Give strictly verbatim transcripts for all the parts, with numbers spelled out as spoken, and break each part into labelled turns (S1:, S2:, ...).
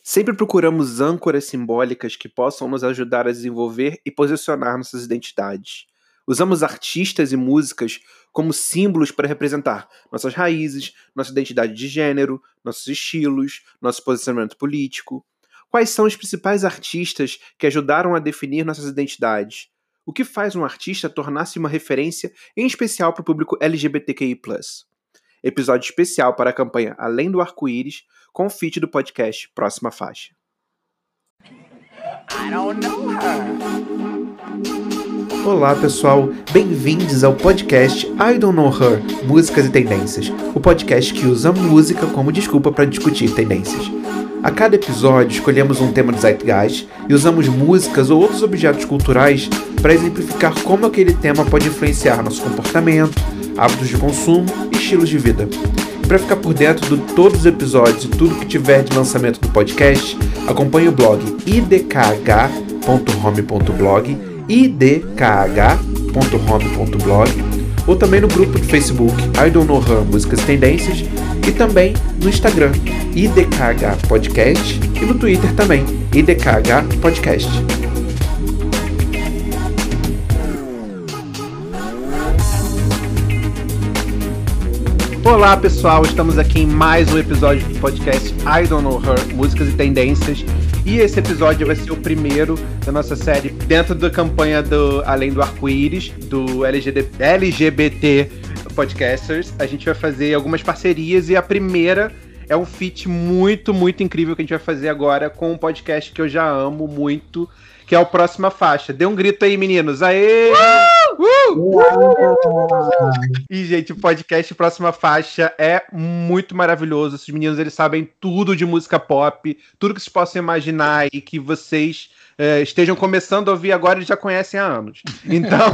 S1: Sempre procuramos âncoras simbólicas que possam nos ajudar a desenvolver e posicionar nossas identidades. Usamos artistas e músicas como símbolos para representar nossas raízes, nossa identidade de gênero, nossos estilos, nosso posicionamento político. Quais são os principais artistas que ajudaram a definir nossas identidades? O que faz um artista tornar-se uma referência, em especial para o público L G B T Q I plus? Episódio especial para a campanha Além do Arco-Íris, com o feat do podcast Próxima Faixa. I don't know her. Olá pessoal, bem-vindos ao podcast I Don't Know Her, Músicas e Tendências, o podcast que usa música como desculpa para discutir tendências. A cada episódio escolhemos um tema do Zeitgeist e usamos músicas ou outros objetos culturais para exemplificar como aquele tema pode influenciar nosso comportamento, hábitos de consumo e estilos de vida. E para ficar por dentro de todos os episódios e tudo que tiver de lançamento do podcast, acompanhe o blog i d k h ponto home ponto blog, i d k h ponto home ponto blog, ou também no grupo do Facebook I Don't Know Her Músicas e Tendências, e também no Instagram I D K H Podcast e no Twitter também I D K H Podcast. Olá pessoal, estamos aqui em mais um episódio do podcast I Don't Know Her Músicas e Tendências, e esse episódio vai ser o primeiro da nossa série dentro da campanha do Além do Arco-Íris, do L G B T Podcasters. A gente vai fazer algumas parcerias e a primeira é um feat muito, muito incrível que a gente vai fazer agora com um podcast que eu já amo muito, que é o Próxima Faixa. Dê um grito aí, meninos. Aê! Uh! Uh! E, gente, o podcast Próxima Faixa é muito maravilhoso. Esses meninos, eles sabem tudo de música pop, tudo que vocês possam imaginar e que vocês é, estejam começando a ouvir agora e já conhecem há anos. Então,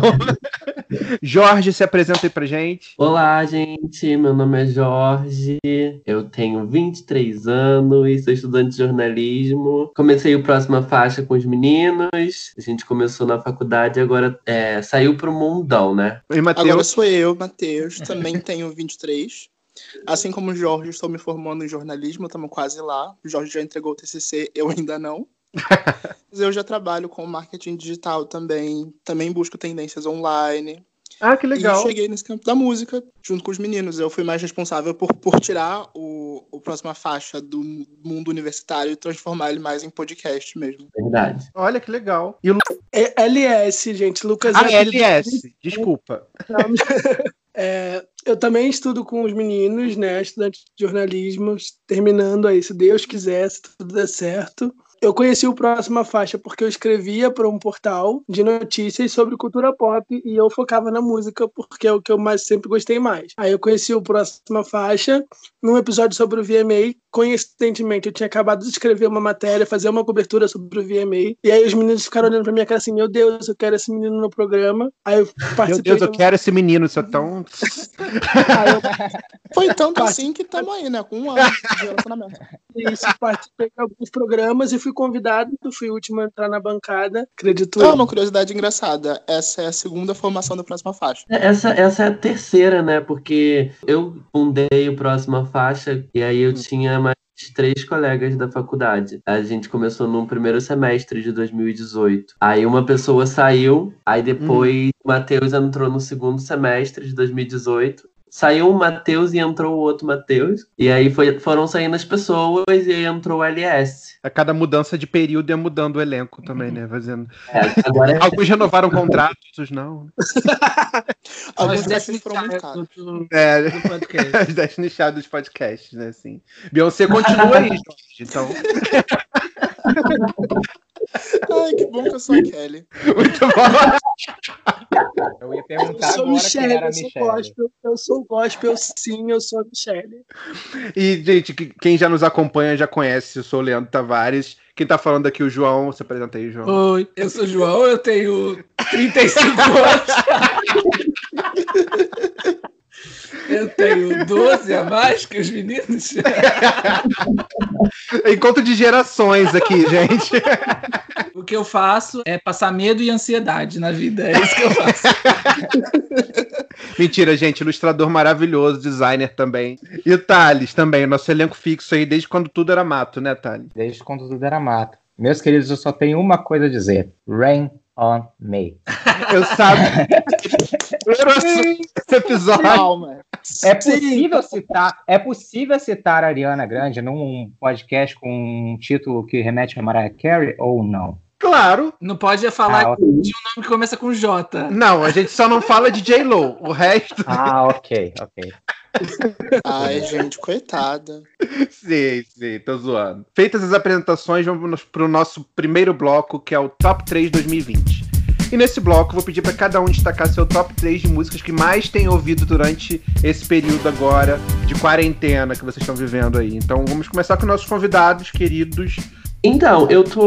S1: Jorge, se apresenta aí pra gente.
S2: Olá, gente. Meu nome é Jorge. Eu tenho vinte e três anos, sou estudante de jornalismo. Comecei o Próxima Faixa com os meninos. A gente começou na faculdade e agora é, saiu pro mundão, né?
S1: E Mateus?
S3: Agora sou eu, Matheus. Também tenho vinte e três. Assim como o Jorge, estou me formando em jornalismo. Estamos quase lá. O Jorge já entregou o T C C, eu ainda não. Mas eu já trabalho com marketing digital também. Também busco tendências online.
S1: Ah, que legal.
S3: E cheguei nesse campo da música, junto com os meninos. Eu fui mais responsável por, por tirar o, o Próxima Faixa do mundo universitário e transformar ele mais em podcast mesmo.
S2: Verdade.
S1: Olha que legal. E o...
S4: É L S, gente. Lucas
S1: Ah,
S4: é
S1: L S. Desculpa.
S4: É, eu também estudo com os meninos, né? Estudante de jornalismo, terminando aí, se Deus quiser, se tudo der certo. Eu conheci o Próxima Faixa porque eu escrevia para um portal de notícias sobre cultura pop e eu focava na música porque é o que eu mais sempre gostei mais. Aí eu conheci o Próxima Faixa num episódio sobre o V M A. Coincidentemente, eu tinha acabado de escrever uma matéria, fazer uma cobertura sobre o V M A. E aí os meninos ficaram olhando pra minha cara assim, meu Deus, eu quero esse menino no programa. Aí eu participei...
S1: Meu Deus, eu quero esse menino, isso é tão...
S3: Aí eu... Foi tanto assim que estamos aí, né? Com um ano de relacionamento.
S4: Isso, participei de alguns programas e fui convidado, fui o último a entrar na bancada, acredito.
S3: Ah, uma curiosidade engraçada, essa é a segunda formação da Próxima Faixa.
S2: Essa, essa é a terceira, né? Porque eu fundei o Próxima Faixa e aí eu tinha mais três colegas da faculdade. A gente começou no primeiro semestre de dois mil e dezoito. Aí uma pessoa saiu, aí depois o Matheus entrou no segundo semestre de dois mil e dezoito. Saiu o Matheus e entrou o outro Matheus. E aí foi, foram saindo as pessoas e aí entrou o L S.
S1: A cada mudança de período ia mudando o elenco também, né? Fazendo...
S2: É, agora é...
S1: Alguns renovaram contratos, outros não.
S3: Alguns desses foram muito caros.
S1: É, os dez nichados dos podcasts, né? Assim. Beyoncé continua aí, Jorge, então...
S3: Ai, que bom que eu sou a Kelly.
S1: Muito bom.
S5: Eu ia perguntar
S4: Eu sou
S5: agora
S4: Michelle,
S5: quem era a
S4: eu sou
S5: Michelle.
S4: gospel, eu sou gospel, sim, eu sou a Michelle.
S1: E, gente, quem já nos acompanha já conhece, eu sou o Leandro Tavares. Quem tá falando aqui é o João. Se apresenta aí, João.
S6: Oi, eu sou o João, eu tenho trinta e cinco anos. Eu tenho doze a mais que os meninos.
S1: Encontro de gerações aqui, gente.
S6: O O que eu faço é passar medo e ansiedade na vida. É isso que eu faço.
S1: Mentira, gente. Ilustrador maravilhoso, designer também. E o Thales também, nosso elenco fixo aí, desde quando tudo era mato, né, Thales?
S5: Desde quando tudo era mato. Meus queridos, eu só tenho uma coisa a dizer. Rain on me.
S1: Eu sabia. Esse episódio.
S3: Calma.
S5: É possível citar, é possível citar a Ariana Grande num podcast com um título que remete a Mariah Carey ou não?
S1: Claro.
S6: Não pode falar
S5: Ah, ok.
S6: de um nome que começa com J.
S1: Não, a gente só não fala de J-Lo. O resto.
S5: Ah, ok, ok.
S3: Ai, gente, coitada.
S1: Sim, sim, tô zoando. Feitas as apresentações, vamos pro nosso primeiro bloco, que é o Top três dois mil e vinte. E nesse bloco, eu vou pedir para cada um destacar seu top três de músicas que mais tem ouvido durante esse período agora de quarentena que vocês estão vivendo aí. Então, vamos começar com nossos convidados queridos.
S2: Então, eu tô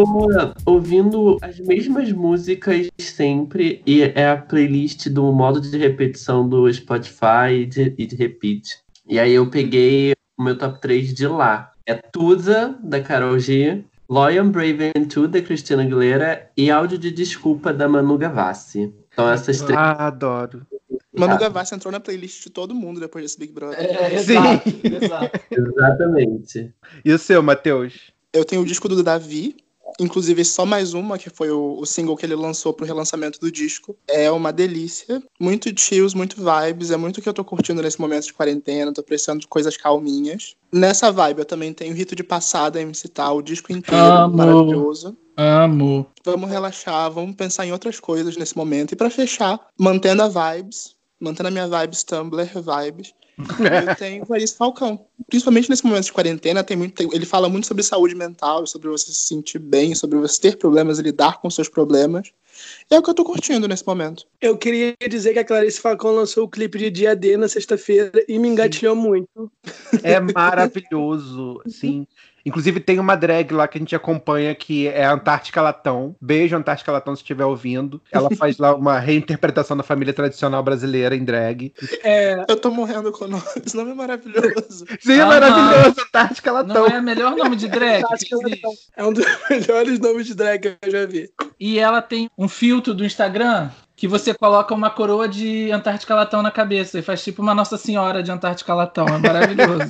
S2: ouvindo as mesmas músicas sempre, e é a playlist do modo de repetição do Spotify e de, e de repeat. E aí eu peguei o meu top três de lá. É Tusa, da Karol G, Loyal, Brave and True, da Christina Aguilera, e Áudio de Desculpa, da Manu Gavassi. Então essas três...
S1: Ah, adoro.
S3: Manu Gavassi entrou na playlist de todo mundo depois desse Big Brother.
S6: É,
S1: Sim.
S6: exato, exato.
S2: Exatamente.
S1: E o seu, Matheus?
S3: Eu tenho o disco do Davi, inclusive só mais uma, que foi o, o single que ele lançou pro relançamento do disco. É uma delícia, muito chills, muito vibes, é muito o que eu tô curtindo nesse momento de quarentena, tô precisando de coisas calminhas. Nessa vibe eu também tenho Rito de Passada, M C Tal, o disco inteiro,
S6: Amo.
S3: maravilhoso.
S6: Amo.
S3: Vamos relaxar, vamos pensar em outras coisas nesse momento. E pra fechar, mantendo a vibes, mantendo a minha vibes Tumblr, vibes, eu tenho Clarice Falcão. Principalmente nesse momento de quarentena, tem muito, tem, ele fala muito sobre saúde mental, sobre você se sentir bem, sobre você ter problemas e lidar com seus problemas. E é o que eu tô curtindo nesse momento.
S4: Eu queria dizer que a Clarice Falcão lançou o clipe de Dia D na sexta-feira e me engatilhou muito.
S1: É maravilhoso, sim. Inclusive tem uma drag lá que a gente acompanha que é a Antártica Latão. Beijo, Antártica Latão, se estiver ouvindo. Ela faz lá uma reinterpretação da família tradicional brasileira em drag.
S4: É,
S3: Eu tô morrendo com o nome. Esse nome é maravilhoso.
S1: Sim, é
S6: Ah,
S1: maravilhoso, Antártica Latão.
S6: Não é o melhor nome de drag que existe.
S4: é um dos melhores nomes de drag que eu já vi.
S6: E ela tem um filtro do Instagram que você coloca uma coroa de Antártica Latão na cabeça e faz tipo uma Nossa Senhora de Antártica Latão. É maravilhoso.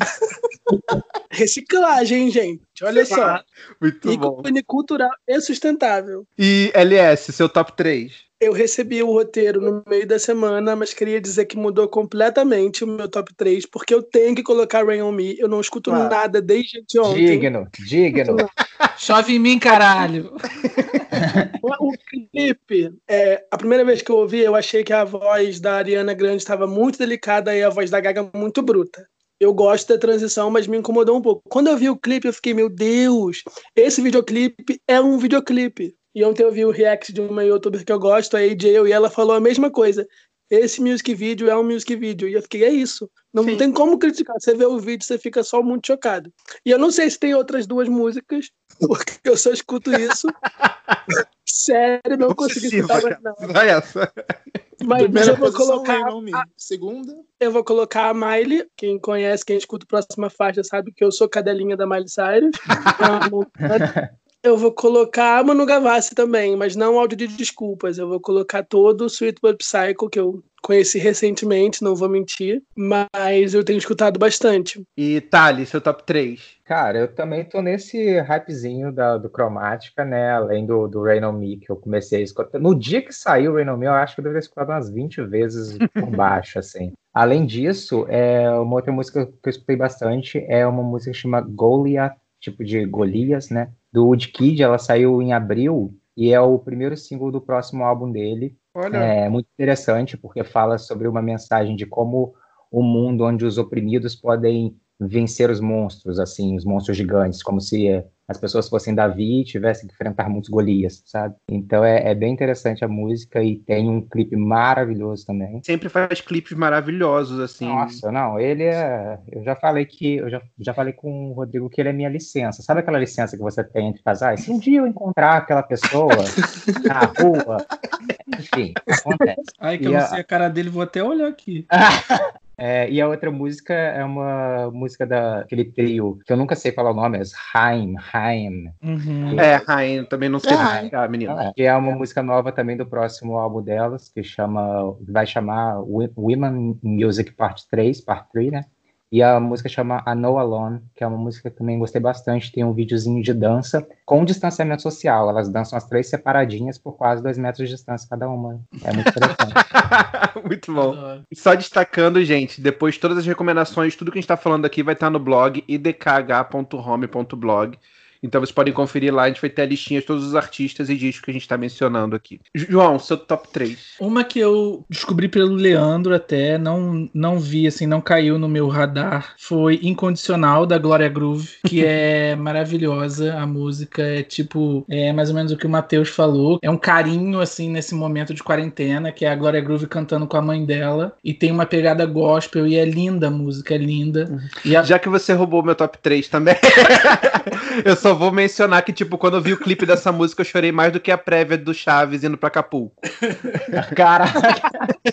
S4: Reciclagem, gente. Olha só.
S1: Muito bom.
S4: Ícone cultural e sustentável.
S1: E L S, seu top três.
S4: Eu recebi o roteiro no meio da semana, mas queria dizer que mudou completamente o meu top três, porque eu tenho que colocar Rain On Me. Eu não escuto
S1: Claro.
S4: nada desde ontem.
S5: Digno, digno.
S6: Chove em mim, caralho.
S4: O clipe, é, a primeira vez que eu ouvi, eu achei que a voz da Ariana Grande estava muito delicada e a voz da Gaga muito bruta. Eu gosto da transição, mas me incomodou um pouco. Quando eu vi o clipe, eu fiquei, meu Deus, esse videoclipe é um videoclipe. E ontem eu vi o react de uma youtuber que eu gosto, a A J, e ela falou a mesma coisa. Esse music video é um music video. E eu fiquei, é isso. Não
S1: Sim.
S4: tem como criticar. Você vê o vídeo, você fica só muito chocado. E eu não sei se tem outras duas músicas, porque eu só escuto isso. Sério, não consegui escutar mais não.
S1: Só essa.
S4: Mas
S3: Primeira
S4: eu vou
S3: posição,
S4: colocar
S3: Rain On Me.
S4: a,
S3: Segunda,
S4: eu vou colocar a Miley. Quem conhece, quem escuta a próxima faixa sabe que eu sou cadelinha da Miley Cyrus. Eu vou colocar a Manu Gavassi também, mas não áudio de desculpas. Eu vou colocar todo o Sweet But Psycho, que eu conheci recentemente, não vou mentir. Mas eu tenho escutado bastante.
S1: E Thales, seu top três.
S5: Cara, eu também tô nesse hypezinho da, do Cromática, né? Além do, do Rain On Me, que eu comecei a escutar. No dia que saiu o Rain On Me, eu acho que eu deveria escutar umas vinte vezes por baixo, assim. Além disso, é uma outra música que eu escutei bastante é uma música que chama Goliath, tipo de Golias, né? Do Woodkid, ela saiu em abril e é o primeiro single do próximo álbum dele.
S1: Olha.
S5: É muito interessante porque fala sobre uma mensagem de como o mundo onde os oprimidos podem vencer os monstros, assim, os monstros gigantes, como se é, as pessoas fossem Davi e tivessem que enfrentar muitos Golias, sabe? Então é, é bem interessante a música e tem um clipe maravilhoso também.
S1: Sempre faz clipes maravilhosos, assim.
S5: Nossa, não, ele é... Eu já falei que... Eu já, já falei com o Rodrigo que ele é minha licença. Sabe aquela licença que você tem entre casais? Se um dia eu encontrar aquela pessoa na rua... Enfim, acontece.
S6: Ai, que
S5: E
S6: eu não
S5: a-
S6: sei a cara dele, vou até olhar aqui.
S5: É, e a outra música é uma música daquele trio, que eu nunca sei falar o nome, é Haim, Haim.
S6: Uhum.
S1: É, Rainha, também não sei
S3: É,
S1: explicar, menino.
S5: É, que é uma música nova também do próximo álbum delas, que chama, vai chamar Women Music Part três, Part três, né? E a música chama I Know Alone, que é uma música que também gostei bastante. Tem um videozinho de dança com distanciamento social. Elas dançam as três separadinhas por quase dois metros de distância cada uma. É muito interessante.
S1: Muito bom. E só destacando, gente, depois todas as recomendações, tudo que a gente tá falando aqui vai estar no blog i d k h ponto home ponto blog. Então vocês podem conferir lá, a gente vai ter a listinha de todos os artistas e discos que a gente tá mencionando aqui. João, seu top três.
S6: Uma que eu descobri pelo Leandro até, não, não vi, assim, não caiu no meu radar, foi Incondicional, da Glória Groove, que é maravilhosa, a música é tipo, é mais ou menos o que o Matheus falou, é um carinho, assim, nesse momento de quarentena, que é a Glória Groove cantando com a mãe dela, e tem uma pegada gospel, e é linda a música, é linda.
S1: Uhum.
S6: E a...
S1: Já que você roubou meu top três também, eu só vou mencionar que, tipo, quando eu vi o clipe dessa música, eu chorei mais do que a prévia do Chaves indo pra Acapulco.
S5: Caraca!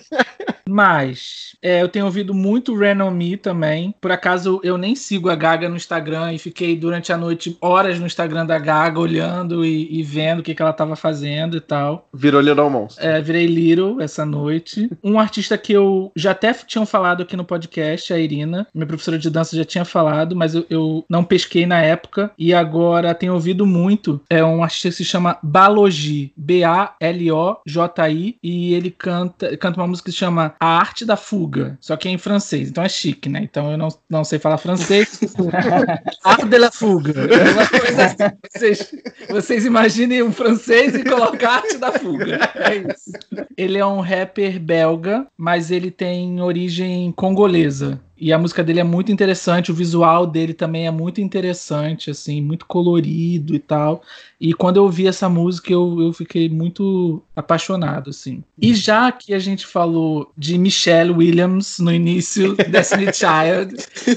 S6: Mas é, eu tenho ouvido muito Rain On Me também. Por acaso eu nem sigo a Gaga no Instagram e fiquei durante a noite horas no Instagram da Gaga olhando e, e vendo o que, que ela tava fazendo e tal.
S1: Virou Little Monster.
S6: É, virei Little essa noite. Um artista que eu já até tinham falado aqui no podcast, a Irina, minha professora de dança já tinha falado, mas eu, eu não pesquei na época e agora tenho ouvido muito. É um artista que se chama Balogi, B A L O J I, e ele canta, canta uma música que se chama A Arte da Fuga, só que é em francês, então é chique, né? Então eu não, não sei falar francês. Arte de la Fuga. É uma coisa assim. Vocês, vocês imaginem um francês e colocar Arte da Fuga. É isso. Ele é um rapper belga, mas ele tem origem congolesa. E a música dele é muito interessante, o visual dele também é muito interessante, assim, muito colorido e tal. E quando eu ouvi essa música, eu, eu fiquei muito apaixonado, assim. E já que a gente falou de Michelle Williams no início, Destiny Child,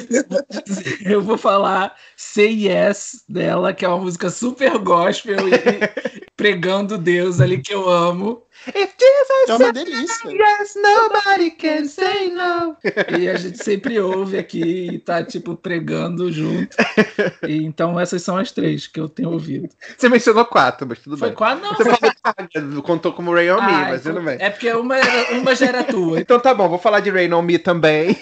S6: eu vou falar Say Yes dela, que é uma música super gospel e pregando Deus ali que eu amo.
S3: If Jesus é uma delícia.
S6: Yes, nobody can say no. E a gente sempre ouve aqui e tá, tipo, pregando junto. E, então essas são as três que eu tenho ouvido.
S1: Você mencionou quatro, mas tudo
S6: Foi
S1: bem.
S6: quatro? Não.
S1: Você falou, contou como Rain On Me,
S6: Ah,
S1: mas tudo bem.
S6: É porque uma, uma já era tua.
S1: Então tá bom, vou falar de Rain On Me também.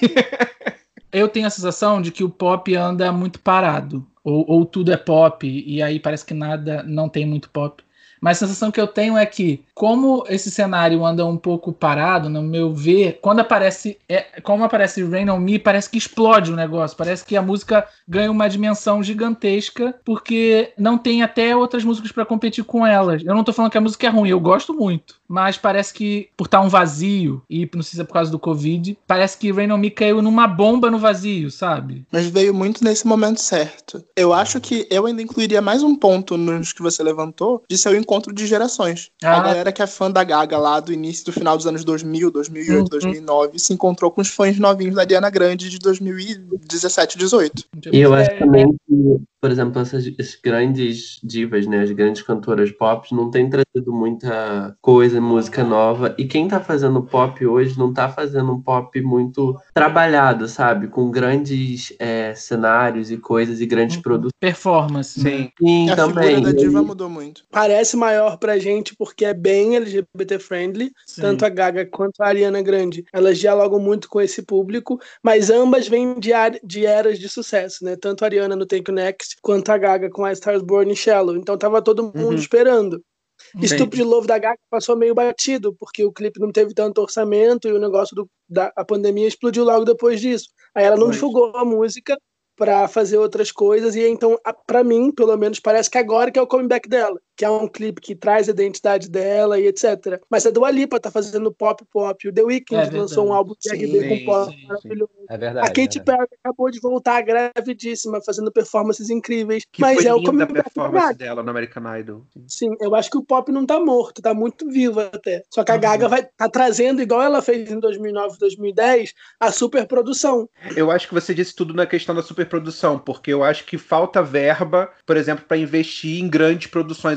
S6: Eu tenho a sensação de que o pop anda muito parado. Ou, ou tudo é pop, e aí parece que nada, não tem muito pop. Mas a sensação que eu tenho é que, como esse cenário anda um pouco parado, no meu ver, quando aparece, é, como aparece Rain On Me, parece que explode o negócio. Parece que a música ganha uma dimensão gigantesca, porque não tem até outras músicas para competir com elas. Eu não tô falando que a música é ruim, eu gosto muito. Mas parece que, por estar um vazio, e não sei se é por causa do Covid, parece que Rain On Me caiu numa bomba no vazio, sabe?
S3: Mas veio muito nesse momento certo. Eu acho que eu ainda incluiria mais um ponto nos que você levantou, de ser o encontro de gerações. Ah. A galera que é fã da Gaga lá do início do final dos anos dois mil, dois mil e oito, uhum. dois mil e nove, se encontrou com os fãs novinhos da Ariana Grande de dois mil e dezessete, dezoito.
S2: E eu acho também que, por exemplo, essas, essas grandes divas, né, as grandes cantoras pop não têm trazido muita coisa, música nova, e quem tá fazendo pop hoje não tá fazendo um pop muito trabalhado, sabe? Com grandes é, cenários e coisas e grandes uhum. produtos.
S6: Performance.
S1: Sim.
S2: Sim,
S3: a
S2: também.
S3: figura da diva mudou muito.
S4: Parece maior pra gente porque é bem L G B T friendly, sim. Tanto a Gaga quanto a Ariana Grande. Elas dialogam muito com esse público, mas ambas vêm de, de eras de sucesso, né? Tanto a Ariana no Take Next, quanto a Gaga com a Stars Born e Shallow. Então tava todo mundo uhum. esperando. Bem. Stupid Love da Gaga passou meio batido, porque o clipe não teve tanto orçamento e o negócio do, da a pandemia explodiu logo depois disso. Aí ela não pois. divulgou a música pra fazer outras coisas, e então, pra mim, pelo menos, parece que agora que é o comeback dela, que é um clipe que traz a identidade dela e etcétera. Mas a Dua Lipa tá fazendo pop pop, o The Weeknd é lançou um álbum de R B com pop sim, maravilhoso.
S5: Sim. É verdade.
S4: A Katy
S5: é verdade.
S4: Perry acabou de voltar gravidíssima, fazendo performances incríveis.
S1: Que
S4: mas
S1: foi
S4: é o
S1: linda
S4: comeback
S1: a performance dela no American Idol.
S4: Sim, eu acho que o pop não tá morto, tá muito vivo até. Só que a uhum. Gaga vai tá trazendo, igual ela fez em dois mil e nove, dois mil e dez, a superprodução.
S1: Eu acho que você disse tudo na questão da superprodução, porque eu acho que falta verba, por exemplo, para investir em grandes produções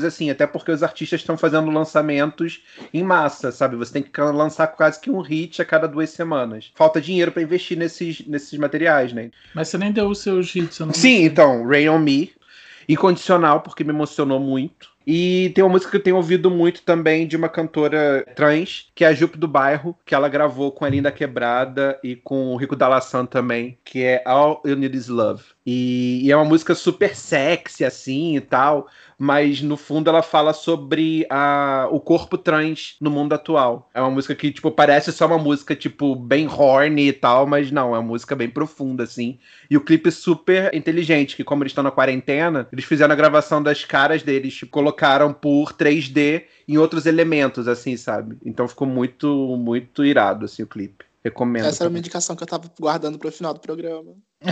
S1: assim, até porque os artistas estão fazendo lançamentos em massa, sabe? Você tem que lançar quase que um hit a cada duas semanas. Falta dinheiro pra investir nesses, nesses materiais, né?
S6: Mas você nem deu os seus hits, eu não
S1: Sim,
S6: sei.
S1: então, Rain on Me, Incondicional, porque me emocionou muito. E tem uma música que eu tenho ouvido muito também de uma cantora trans, que é a Jupe do Bairro, que ela gravou com a Linda Quebrada e com o Rico Dalassan também, que é All You Need Is Love. E, e é uma música super sexy, assim, e tal, mas no fundo ela fala sobre a, o corpo trans no mundo atual. É uma música que, tipo, parece só uma música, tipo, bem horny e tal, mas não, é uma música bem profunda, assim. E o clipe super inteligente, que como eles estão na quarentena, eles fizeram a gravação das caras deles, tipo, colocaram por três D em outros elementos, assim, sabe? Então ficou muito, muito irado, assim, o clipe. Recomendo.
S3: Essa era uma indicação que eu tava guardando pro final do programa.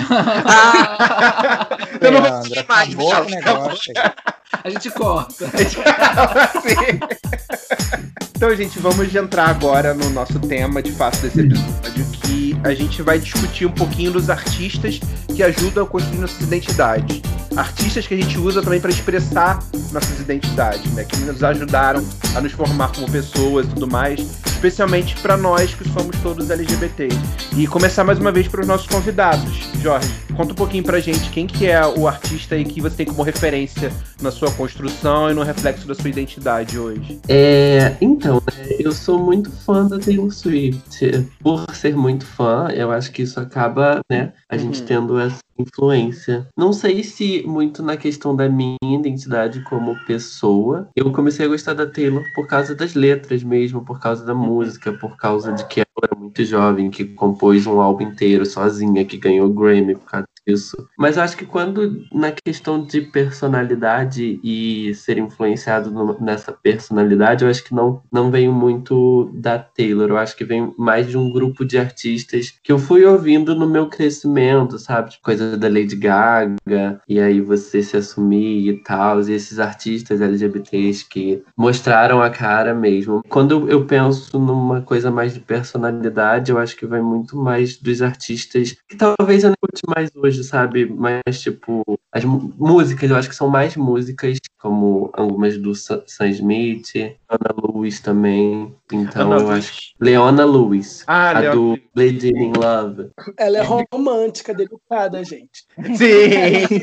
S1: Ah! Eu não vou
S5: Leandro,
S1: assistir mais,
S5: acabou
S1: não,
S5: o negócio.
S6: A gente corta.
S1: Então, gente, vamos entrar agora no nosso tema de fato desse episódio, que a gente vai discutir um pouquinho dos artistas que ajudam a construir nossas identidades. Artistas que a gente usa também para expressar nossas identidades, né? Que nos ajudaram a nos formar como pessoas e tudo mais, especialmente para nós que somos todos L G B T. E começar mais uma vez para os nossos convidados. Jorge, conta um pouquinho pra gente quem que é o artista aí que você tem como referência na sua construção e no reflexo da sua identidade hoje.
S2: É, então, eu sou muito fã da Taylor Swift. Por ser muito fã, eu acho que isso acaba, né, a gente
S1: Uhum.
S2: tendo essa influência. Não sei se muito na questão da minha identidade como pessoa. Eu comecei a gostar da Taylor por causa das letras mesmo, por causa da música, por causa de que ela é muito jovem, que compôs um álbum inteiro sozinha, que ganhou Grammy por causa disso. Mas eu acho que quando na questão de personalidade e ser influenciado no, nessa personalidade, eu acho que não, não veio muito da Taylor. Eu acho que vem mais de um grupo de artistas que eu fui ouvindo no meu crescimento, sabe? Tipo, coisa da Lady Gaga, e aí você se assumir e tal, e esses artistas L G B Ts que mostraram a cara mesmo. Quando eu penso numa coisa mais de personalidade, eu acho que vai muito mais dos artistas que talvez eu não escute mais hoje, sabe? Mas, tipo, as músicas, eu acho que são mais músicas, como algumas do Sam Smith, Ana Lewis também. Então,
S1: Ana
S2: eu
S1: Lewis.
S2: acho que Leona Lewis,
S1: Ah,
S2: a
S1: Leona
S2: do
S1: Lewis.
S2: Lady in Love.
S4: Ela é romântica, delicada, gente.
S1: Sim!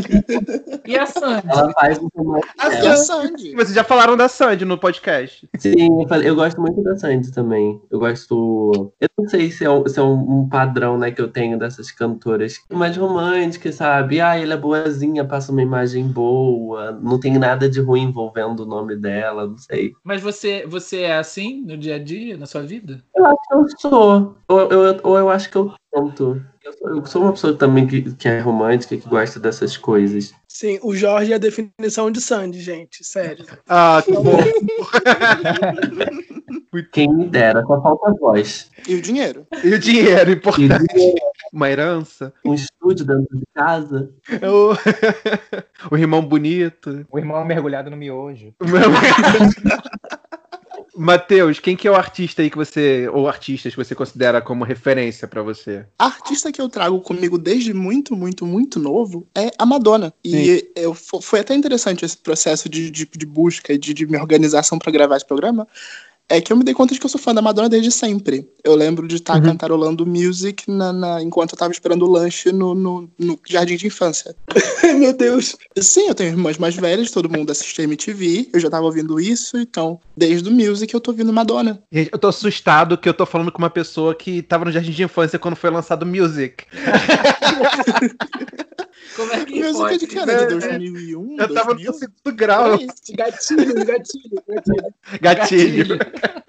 S6: E a Sandy?
S2: Ela faz um romance
S3: A
S2: dela.
S3: Sandy.
S1: Vocês já falaram da Sandy no podcast.
S2: Sim, eu, falei, eu gosto muito da Sandy também. Eu gosto. Eu não sei se é, um, se é um, um padrão, né, que eu tenho dessas cantoras mais românticas, sabe? Ah, ela é boazinha, passa uma imagem boa, não tem nada de ruim envolvendo o nome dela, não sei.
S6: Mas você, você é assim no dia a dia, na sua vida?
S2: Eu acho que eu sou. Ou eu, eu, ou eu acho que eu tento. Eu sou, eu sou uma pessoa também que, que é romântica, que gosta dessas coisas.
S4: Sim, o Jorge é a definição de Sandy, gente, sério.
S1: Ah, que bom.
S2: Quem me dera, só falta a voz.
S3: E o dinheiro.
S1: E o dinheiro,
S2: E
S1: importante. Uma herança.
S2: um estúdio dentro de casa.
S1: O, o irmão bonito.
S5: O irmão mergulhado no miojo.
S1: Matheus, quem que é o artista aí que você, ou artistas que você considera como referência pra você?
S3: A artista que eu trago comigo desde muito, muito, muito novo é a Madonna. E eu, foi até interessante esse processo de, de, de busca e de, de minha organização pra gravar esse programa. É que eu me dei conta de que eu sou fã da Madonna desde sempre. Eu lembro de estar
S1: Uhum.
S3: cantarolando Music na, na, enquanto eu tava esperando o lanche no, no, no jardim de infância.
S4: Meu Deus.
S3: Sim, eu tenho irmãs mais velhas, todo mundo assiste M T V, eu já tava ouvindo isso, então, desde o Music eu tô ouvindo Madonna.
S1: Gente, eu tô assustado que eu tô falando com uma pessoa que tava no jardim de infância quando foi lançado Music.
S6: Como é que
S3: Music
S6: pode?
S3: é de que ano? De dois mil e um?
S1: Eu tava
S3: dois mil?
S1: no segundo grau.
S3: Por aí.
S4: Gatilho, gatilho, gatilho.
S1: Gatilho.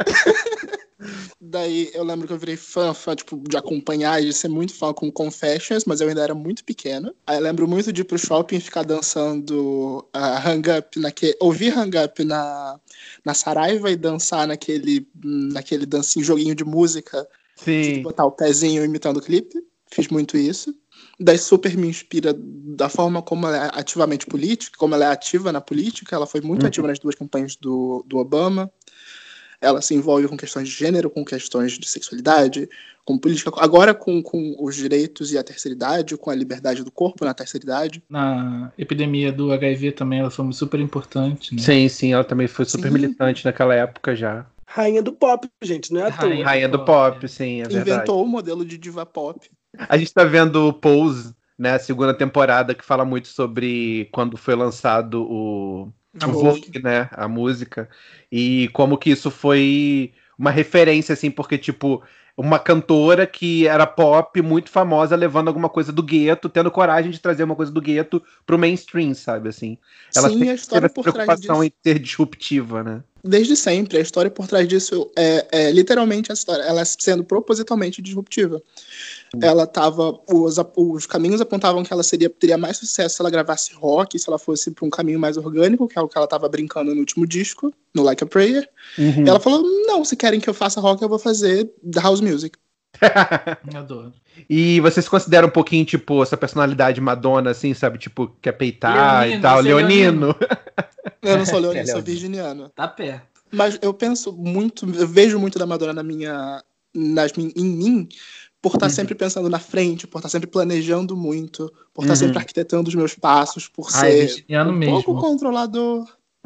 S3: Daí eu lembro que eu virei fã, fã, tipo, de acompanhar e de ser muito fã com Confessions, mas eu ainda era muito pequena. Aí eu lembro muito de ir pro shopping e ficar dançando uh, Hang Up, naquele, ouvir Hang Up na, na Saraiva e dançar naquele, naquele dancinho, joguinho de música, de
S1: Sim.
S3: botar o pezinho imitando o clipe. Fiz muito isso. Daí super me inspira da forma como ela é ativamente política, como ela é ativa na política. Ela foi muito
S1: Uhum.
S3: ativa nas duas campanhas do, do Obama. ela se envolve com questões de gênero, com questões de sexualidade, com política, agora com, com os direitos e a terceira idade, com a liberdade do corpo na terceira idade.
S6: Na epidemia do H I V também ela foi super importante, né?
S1: Sim, sim, ela também foi super
S3: Sim.
S1: militante naquela época já.
S4: Rainha do pop, gente, não é à toa.
S6: Rainha.
S1: Rainha do pop, sim, é verdade.
S3: Inventou o modelo de diva pop.
S1: A gente tá vendo Pose, né, a segunda temporada, que fala muito sobre quando foi lançado o,
S6: A
S1: o
S6: música.
S1: Vogue, né, a música, e como que isso foi uma referência, assim, porque, tipo, uma cantora que era pop, muito famosa, levando alguma coisa do gueto, tendo coragem de trazer uma coisa do gueto pro mainstream, sabe, assim. Ela
S3: Sim,
S1: sempre
S3: a história
S1: teve
S3: por
S1: essa
S3: trás
S1: preocupação
S3: disso.
S1: em ser disruptiva, né.
S3: Desde sempre, a história por trás disso é, é literalmente a história, ela sendo propositalmente disruptiva. Ela tava, os, os caminhos apontavam que ela seria, teria mais sucesso se ela gravasse rock, se ela fosse para um caminho mais orgânico, que é o que ela estava brincando no último disco, no Like a Prayer.
S1: Uhum.
S3: E ela falou, não, se querem que eu faça rock, eu vou fazer house music.
S6: Adoro.
S1: E você se considera um pouquinho, tipo, essa personalidade Madonna, assim, sabe? Tipo, quer peitar
S6: Leonino,
S1: e tal.
S6: você é
S1: Leonino.
S3: Eu não sou leonino,
S5: É
S3: eu sou
S5: leonino.
S3: virginiano.
S6: Tá perto.
S3: Mas eu penso muito, eu vejo muito da Madonna na minha, nas, em mim, por estar
S1: Uhum.
S3: sempre pensando na frente, por estar sempre planejando muito, por estar
S1: Uhum.
S3: sempre arquitetando os meus passos, por
S6: Ah, é
S3: ser
S6: virginiano
S3: um
S6: mesmo.
S3: pouco controlador.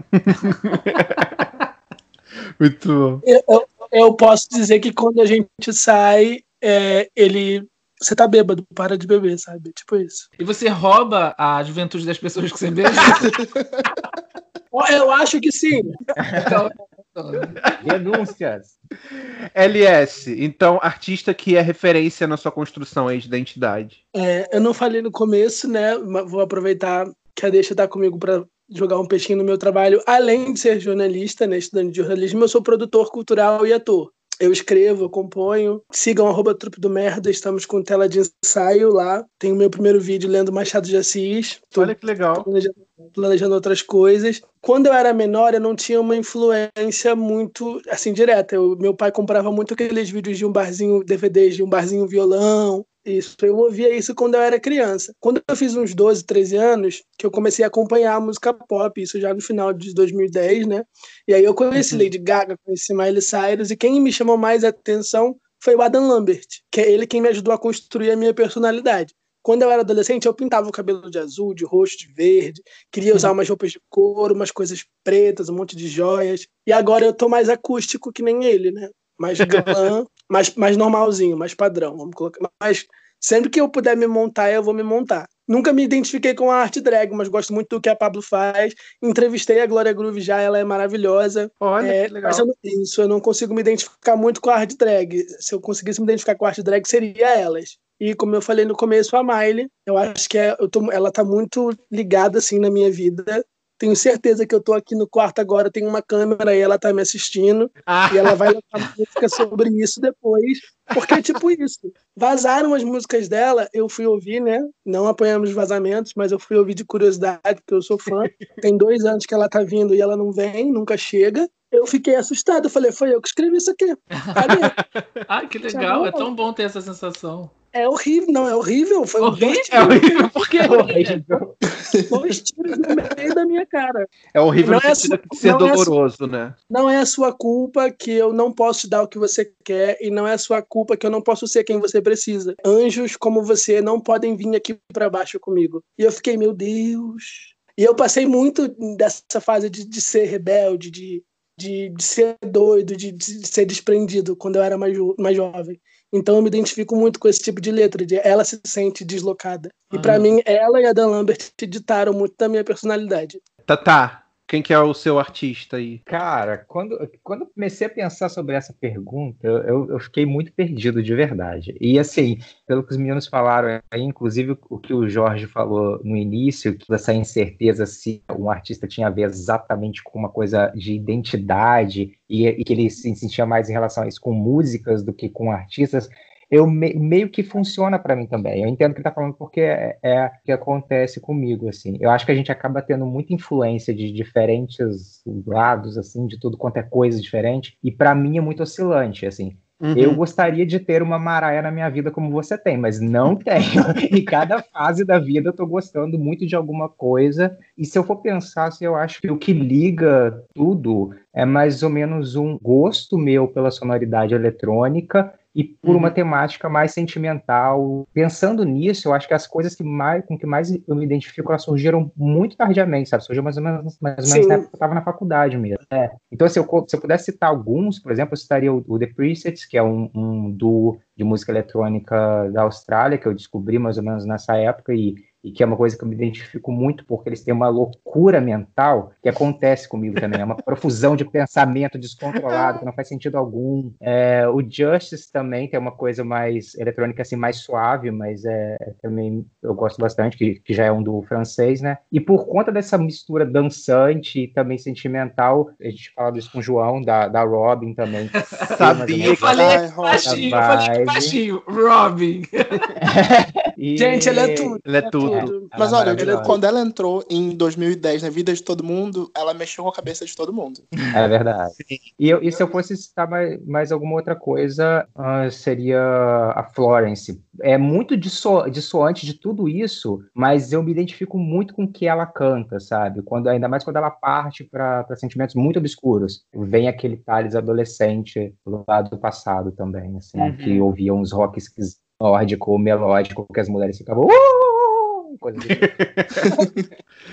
S1: Muito bom.
S4: Eu, eu- eu posso dizer que quando a gente sai, é, ele. Você tá bêbado, para de beber, sabe? Tipo isso.
S6: E você rouba a juventude das pessoas que você beija?
S4: Eu acho que sim.
S5: Denúncias.
S1: L S, então, artista que é referência na sua construção aí de identidade.
S4: É, eu não falei no começo, né? Mas vou aproveitar que a Deixa tá comigo para jogar um peixinho no meu trabalho. Além de ser jornalista, né, estudante de jornalismo, eu sou produtor cultural e ator. Eu escrevo, eu componho. Sigam arroba Trupe do Merda, estamos com tela de ensaio lá. Tem o meu primeiro vídeo lendo Machado de Assis. Tô
S1: Olha que legal.
S4: planejando, planejando outras coisas. Quando eu era menor, eu não tinha uma influência muito, assim, direta. Eu, meu pai comprava muito aqueles vídeos de um barzinho, D V Ds de um barzinho violão. Isso, eu ouvia isso quando eu era criança. Quando eu fiz uns doze, treze anos, que eu comecei a acompanhar a música pop, isso já no final de dois mil e dez, né? E aí eu conheci
S1: Uhum.
S4: Lady Gaga, conheci Miley Cyrus, e quem me chamou mais atenção foi o Adam Lambert, que é ele quem me ajudou a construir a minha personalidade. Quando eu era adolescente, eu pintava o cabelo de azul, de roxo, de verde, queria usar umas roupas de couro, umas coisas pretas, um monte de joias. E agora eu tô mais acústico que nem ele, né? Mais galã, mais, mais normalzinho, mais padrão, vamos colocar. Mas sempre que eu puder me montar, eu vou me montar. Nunca me identifiquei com a arte drag, mas gosto muito do que a Pablo faz. Entrevistei a Glória Groove já, ela é maravilhosa.
S1: Olha
S4: É,
S1: que legal.
S4: mas eu não, isso, eu não consigo me identificar muito com a arte drag. Se eu conseguisse me identificar com a arte drag, seria elas. E como eu falei no começo, a Miley, eu acho que é, eu tô, ela tá muito ligada assim na minha vida. Tenho certeza que eu tô aqui no quarto agora, tem uma câmera e ela tá me assistindo.
S1: Ah,
S4: E ela vai lançar música sobre isso depois. Porque é tipo isso. Vazaram as músicas dela, eu fui ouvir, né? Não apoiamos vazamentos, mas eu fui ouvir de curiosidade, porque eu sou fã. Tem dois anos que ela tá vindo e ela não vem, nunca chega. Eu fiquei assustado. Eu falei, foi eu que escrevi isso aqui. Cadê?
S6: Ai, que legal. É tão bom ter essa sensação.
S4: É horrível, não, é horrível. Foi
S6: Horrível?
S4: dois
S1: é
S4: tiros,
S1: horrível porque
S4: dois tiros no meio da minha cara.
S1: é horrível
S4: Não
S1: no
S4: é
S1: sentido
S4: su-
S1: de ser
S4: não é su-
S1: doloroso, né?
S4: Não é a sua culpa que eu não posso te dar o que você quer, e não é a sua culpa que eu não posso ser quem você precisa. Anjos como você não podem vir aqui pra baixo comigo. E eu fiquei, meu Deus. E eu passei muito dessa fase de, de ser rebelde, de, de, de ser doido, de, de ser desprendido quando eu era mais, jo- mais jovem. Então eu me identifico muito com esse tipo de letra, de ela se sente deslocada. E pra
S6: Ah.
S4: mim, ela e a Dan Lambert ditaram muito da minha personalidade.
S1: Tatá, quem que é o seu artista aí?
S5: Cara, quando, quando eu comecei a pensar sobre essa pergunta, eu, eu fiquei muito perdido de verdade. E assim, pelo que os meninos falaram aí, inclusive o que o Jorge falou no início, que essa incerteza se um artista tinha a ver exatamente com uma coisa de identidade e, e que ele se sentia mais em relação a isso com músicas do que com artistas, eu me, meio que funciona para mim também. Eu entendo o que ele tá falando porque é, é o que acontece comigo, assim. Eu acho que a gente acaba tendo muita influência de diferentes lados, assim, de tudo quanto é coisa diferente, e para mim é muito oscilante, assim. Uhum. Eu gostaria de ter uma Mariah na minha vida como você tem, mas não tenho. Em cada fase da vida eu tô gostando muito de alguma coisa. E se eu for pensar, assim, eu acho que o que liga tudo é mais ou menos um gosto meu pela sonoridade eletrônica e por uhum. uma temática mais sentimental. Pensando nisso, eu acho que as coisas que mais, com que mais eu me identifico, elas surgiram muito tardiamente, sabe? Surgiu mais ou menos, mais ou menos na época que eu estava na faculdade mesmo. É. Então, se eu, se eu pudesse citar alguns, por exemplo, eu citaria o, o The Presets, que é um, um duo de música eletrônica da Austrália, que eu descobri mais ou menos nessa época, e e que é uma coisa que eu me identifico muito, porque eles têm uma loucura mental que acontece comigo também, é uma profusão de pensamento descontrolado, que não faz sentido algum. É, o Justice também tem uma coisa mais eletrônica, assim, mais suave, mas é, também eu gosto bastante, que, que já é um do francês, né? E por conta dessa mistura dançante e também sentimental, a gente fala isso com o João, da, da Robin também.
S6: Sabia, eu falei baixinho, eu falei baixinho, Robin.
S4: E... Gente, ele é tudo.
S1: Ele é tudo.
S3: Mas olha, eu digo, quando ela entrou em dois mil e dez na vida de todo mundo, ela mexeu com a cabeça de todo mundo.
S5: É verdade. E, eu, e se eu fosse citar mais, mais alguma outra coisa, uh, seria a Florence. É muito disso, dissoante de tudo isso, mas eu me identifico muito com o que ela canta, sabe? Quando, ainda mais quando ela parte para sentimentos muito obscuros. Vem aquele Thales adolescente do lado do passado também, assim, uhum. que ouvia uns rocks nórdico, melódico, que as mulheres ficavam... Uh! Coisa assim.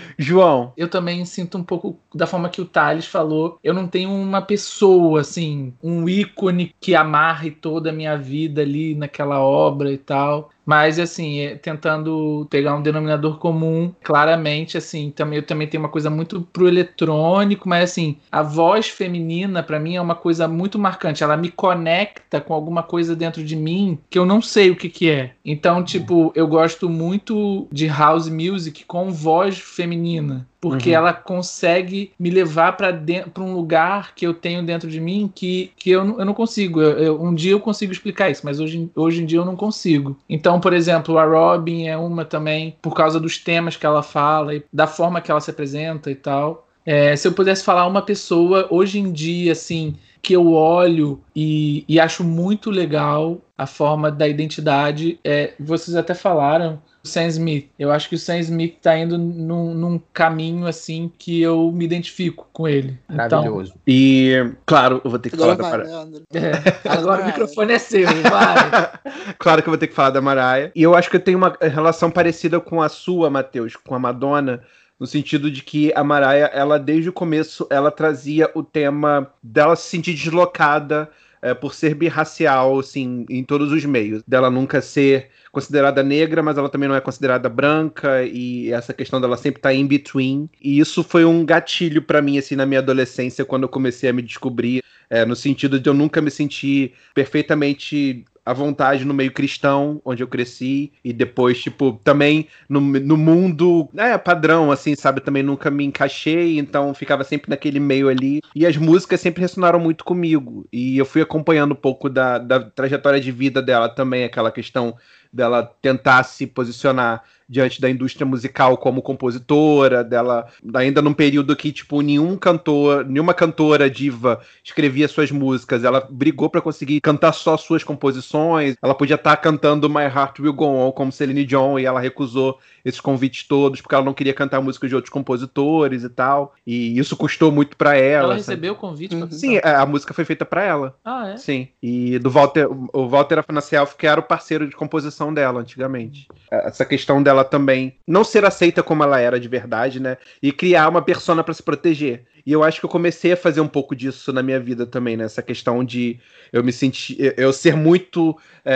S1: João.
S6: Eu também sinto um pouco da forma que o Thales falou. Eu não tenho uma pessoa, assim, um ícone que amarre toda a minha vida ali naquela obra e tal. Mas, assim, é, tentando pegar um denominador comum, claramente, assim, também, eu também tenho uma coisa muito pro eletrônico, mas, assim, a voz feminina, pra mim, é uma coisa muito marcante. Ela me conecta com alguma coisa dentro de mim que eu não sei o que que é. Então, tipo, eu gosto muito de house music com voz feminina. Porque uhum. ela consegue me levar para um lugar que eu tenho dentro de mim que, que eu, eu não consigo. Eu, eu, um dia eu consigo explicar isso, mas hoje, hoje em dia eu não consigo. Então, por exemplo, a Robin é uma também, por causa dos temas que ela fala e da forma que ela se apresenta e tal. É, se eu pudesse falar uma pessoa, hoje em dia, assim, que eu olho e, e acho muito legal a forma da identidade, é, vocês até falaram, o Sam Smith. Eu acho que o Sam Smith tá indo num, num caminho, assim, que eu me identifico com ele.
S5: Maravilhoso.
S1: Então, e, claro, eu vou ter que
S3: agora
S1: falar
S3: vai,
S1: da Mariah.
S6: É, agora o microfone é seu, vai.
S1: Claro que eu vou ter que falar da Mariah. E eu acho que eu tenho uma relação parecida com a sua, Matheus, com a Madonna, no sentido de que a Mariah, ela, desde o começo, ela trazia o tema dela se sentir deslocada é, por ser birracial, assim, em todos os meios. Dela nunca ser considerada negra, mas ela também não é considerada branca, e essa questão dela sempre estar in between. E isso foi um gatilho pra mim, assim, na minha adolescência, quando eu comecei a me descobrir, é, no sentido de eu nunca me sentir perfeitamente à vontade no meio cristão, onde eu cresci, e depois, tipo, também no, no mundo, é, padrão, assim, sabe, também nunca me encaixei, então ficava sempre naquele meio ali, e as músicas sempre ressonaram muito comigo, e eu fui acompanhando um pouco da, da trajetória de vida dela também, aquela questão dela tentar se posicionar diante da indústria musical como compositora, dela ainda num período que, tipo, nenhum cantor, nenhuma cantora diva escrevia suas músicas, ela brigou pra conseguir cantar só suas composições, ela podia estar cantando My Heart Will Go On como Celine Dion, e ela recusou esses convites todos, porque ela não queria cantar músicas de outros compositores e tal, e isso custou muito pra ela.
S6: Ela recebeu o convite? Pra
S1: Sim, a, a música foi feita pra ela.
S6: Ah, é?
S1: Sim, e do Walter, o Walter Afanasieff, que era o parceiro de composição dela antigamente. Essa questão dela também não ser aceita como ela era de verdade, né? E criar uma persona pra se proteger. E eu acho que eu comecei a fazer um pouco disso na minha vida também, né? Essa questão de eu me sentir, eu ser muito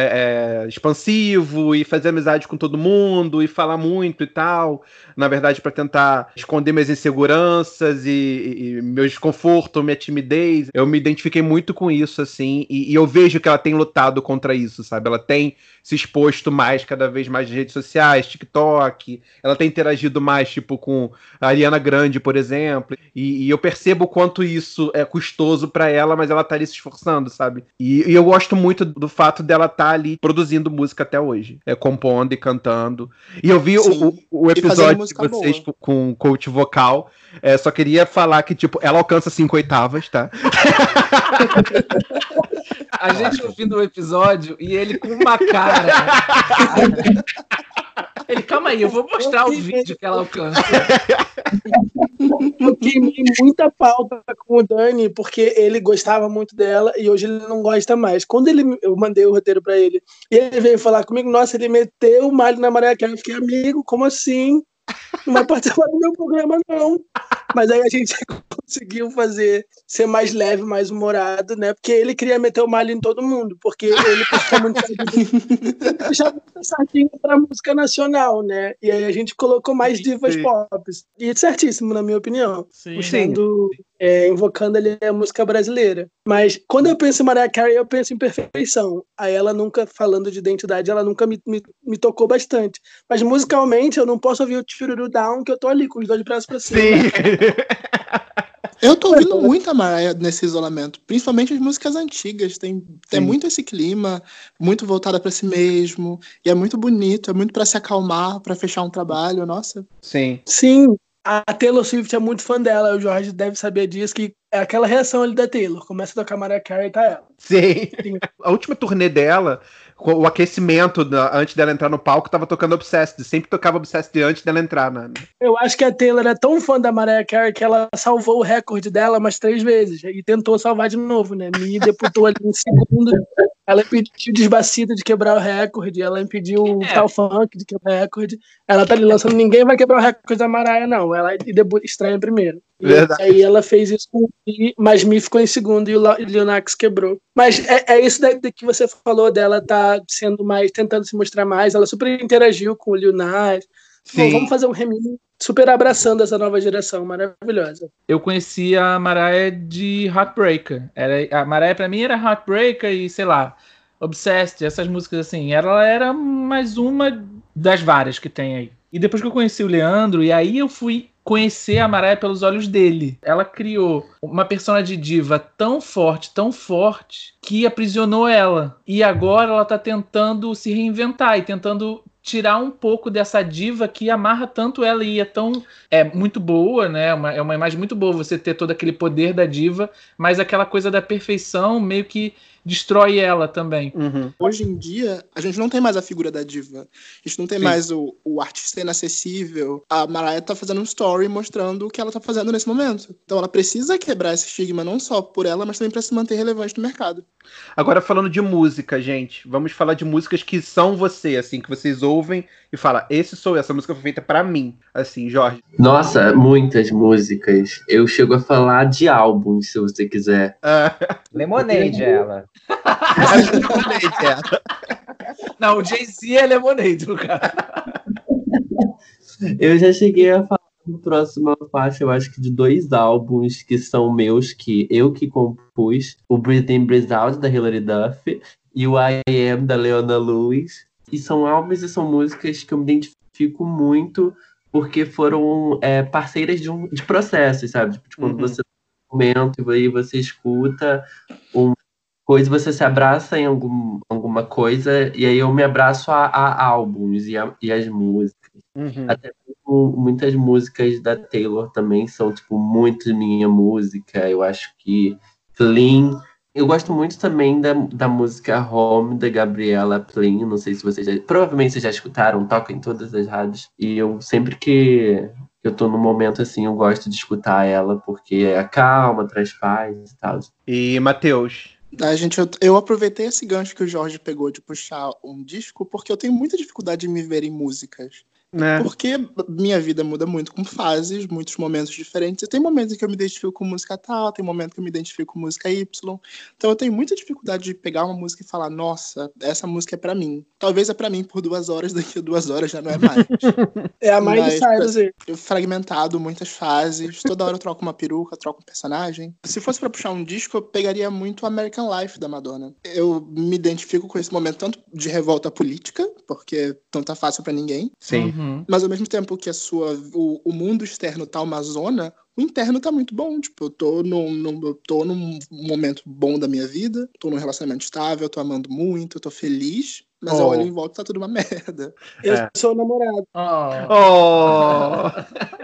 S1: é, é, expansivo e fazer amizade com todo mundo e falar muito e tal. Na verdade, para tentar esconder minhas inseguranças e, e meu desconforto, minha timidez. Eu me identifiquei muito com isso, assim. E, e eu vejo que ela tem lutado contra isso, sabe? Ela tem se exposto mais, cada vez mais nas redes sociais, TikTok. Ela tem interagido mais, tipo, com a Ariana Grande, por exemplo. E, e eu percebo o quanto isso é custoso pra ela, mas ela tá ali se esforçando, sabe? E, e eu gosto muito do fato dela tá ali produzindo música até hoje. É, compondo e cantando. E eu vi o, o, o episódio de vocês com, com coach vocal. É, só queria falar que, tipo, ela alcança cinco oitavas, tá?
S6: A gente ouvindo o episódio e ele com uma cara. Ele, calma aí, eu vou mostrar o vídeo que ela alcança.
S4: Eu queimei muita pauta com o Dani, porque ele gostava muito dela e hoje ele não gosta mais. Quando ele, eu mandei o roteiro pra ele e ele veio falar comigo, nossa, ele meteu o Miley na Mariah Carey. Eu fiquei, amigo, como assim? Não vai participar do meu programa, não. Mas aí a gente conseguiu fazer, ser mais leve, mais humorado, né? Porque ele queria meter o Miley em todo mundo, porque ele puxou muito puxava muito sardinha pra música nacional, né? E aí a gente colocou mais divas pop. E certíssimo, na minha opinião.
S6: Sim.
S4: Puxando, é, invocando ali a música brasileira. Mas quando eu penso em Mariah Carey, eu penso em perfeição. Aí ela nunca, falando de identidade, ela nunca me, me, me tocou bastante. Mas musicalmente, eu não posso ouvir o Chururu Down, que eu tô ali com os dois braços pra cima.
S1: Sim.
S3: Eu tô ouvindo muito a Mariah nesse isolamento, principalmente as músicas antigas. Tem, tem muito esse clima, muito voltada pra si mesmo, e é muito bonito, é muito pra se acalmar, pra fechar um trabalho, nossa.
S1: Sim.
S4: Sim, a Taylor Swift é muito fã dela, o Jorge deve saber disso, que é aquela reação ali da Taylor, começa a tocar Mariah Carey e tá ela.
S1: Sim.
S4: Sim.
S1: A última turnê dela, o aquecimento da, antes dela entrar no palco, tava tocando Obsessed. Sempre tocava Obsessed antes dela entrar, né?
S4: Eu acho que a Taylor é tão fã da Mariah Carey que ela salvou o recorde dela umas três vezes e tentou salvar de novo, né? Me deputou ali em segundo. Ela impediu o Despacito de quebrar o recorde, ela impediu o
S6: É.
S4: Tal Funk de quebrar o recorde. Ela tá ali lançando, ninguém vai quebrar o recorde da Mariah, não. Ela estreia primeiro. E
S1: Verdade.
S4: aí ela fez isso com o Mi, mas Mi ficou em segundo e o La- e o Lil Nas quebrou. Mas é, é isso daí que você falou dela tá sendo mais, tentando se mostrar mais. Ela super interagiu com o Lil Nas. Bom,
S1: Sim.
S4: vamos fazer um remix super abraçando essa nova geração maravilhosa.
S6: Eu conheci a Mariah de Heartbreaker. Era, a Mariah pra mim era Heartbreaker e, sei lá, Obsessed, essas músicas assim. Ela era mais uma das várias que tem aí. E depois que eu conheci o Leandro, e aí eu fui conhecer a Mariah pelos olhos dele. Ela criou uma persona de diva tão forte, tão forte, que aprisionou ela. E agora ela tá tentando se reinventar e tentando tirar um pouco dessa diva que amarra tanto ela e é tão... É muito boa, né? Uma, é uma imagem muito boa você ter todo aquele poder da diva, mas aquela coisa da perfeição meio que destrói ela também.
S1: Uhum.
S3: Hoje em dia, a gente não tem mais a figura da diva. A gente não tem
S1: Sim.
S3: mais o, o artista inacessível. A Mariah tá fazendo um story mostrando o que ela tá fazendo nesse momento. Então ela precisa quebrar esse estigma, não só por ela, mas também pra se manter relevante no mercado.
S1: Agora falando de música, gente, vamos falar de músicas que são você, assim, que vocês ouvem e falam, esse sou eu, essa música foi feita pra mim. Assim, Jorge.
S2: Nossa, muitas músicas. Eu chego a falar de álbuns, se você quiser.
S1: Ah,
S5: Lemonade, ela.
S6: Não, o Jay-Z é Lemonade, no caso.
S2: Eu já cheguei a falar no próxima faixa, eu acho que de dois álbuns que são meus, que eu que compus. O Breathe In, Breathe Out, da Hilary Duff, e o I Am, da Leona Lewis. E são álbuns e são músicas que eu me identifico muito, porque foram é, parceiras de, um, de processos, sabe? Tipo, de quando
S1: Uhum.
S2: você momento e aí você escuta uma coisa, você se abraça em algum, alguma coisa, e aí eu me abraço a, a álbuns e, a, e as músicas.
S1: Uhum.
S2: Até mesmo muitas músicas da Taylor também são, tipo, muito minha música. Eu acho que Flynn... Eu gosto muito também da, da música Home, da Gabriela Plin. Não sei se vocês já... Provavelmente vocês já escutaram, toca em todas as rádios. E eu sempre que eu tô num momento assim, eu gosto de escutar ela, porque acalma, traz paz e tal.
S1: E Matheus?
S3: A gente, eu, eu aproveitei esse gancho que o Jorge pegou de puxar um disco, porque eu tenho muita dificuldade de me ver em músicas.
S1: Né?
S3: Porque minha vida muda muito com fases, muitos momentos diferentes. E tem momentos em que eu me identifico com música tal, tem momentos que eu me identifico com música Y. Então eu tenho muita dificuldade de pegar uma música e falar, nossa, essa música é pra mim. Talvez é pra mim por duas horas, daqui a duas horas já não é mais.
S4: É a Miley
S3: Mas,
S4: Cyrus aí.
S3: Eu fragmentado, muitas fases, toda hora eu troco uma peruca, troco um personagem. Se fosse pra puxar um disco, eu pegaria muito American Life, da Madonna. Eu me identifico com esse momento tanto de revolta política, porque não tá fácil pra ninguém,
S1: Sim.
S6: Uhum.
S3: mas ao mesmo tempo que a sua, o, o mundo externo tá uma zona, o interno tá muito bom. Tipo, eu tô num, num, eu tô num momento bom da minha vida, tô num relacionamento estável, tô amando muito, eu tô feliz, mas eu
S1: Oh.
S3: olho em volta e tá tudo uma merda.
S4: Eu
S1: É.
S4: sou o namorado.
S6: Oh.
S1: Oh!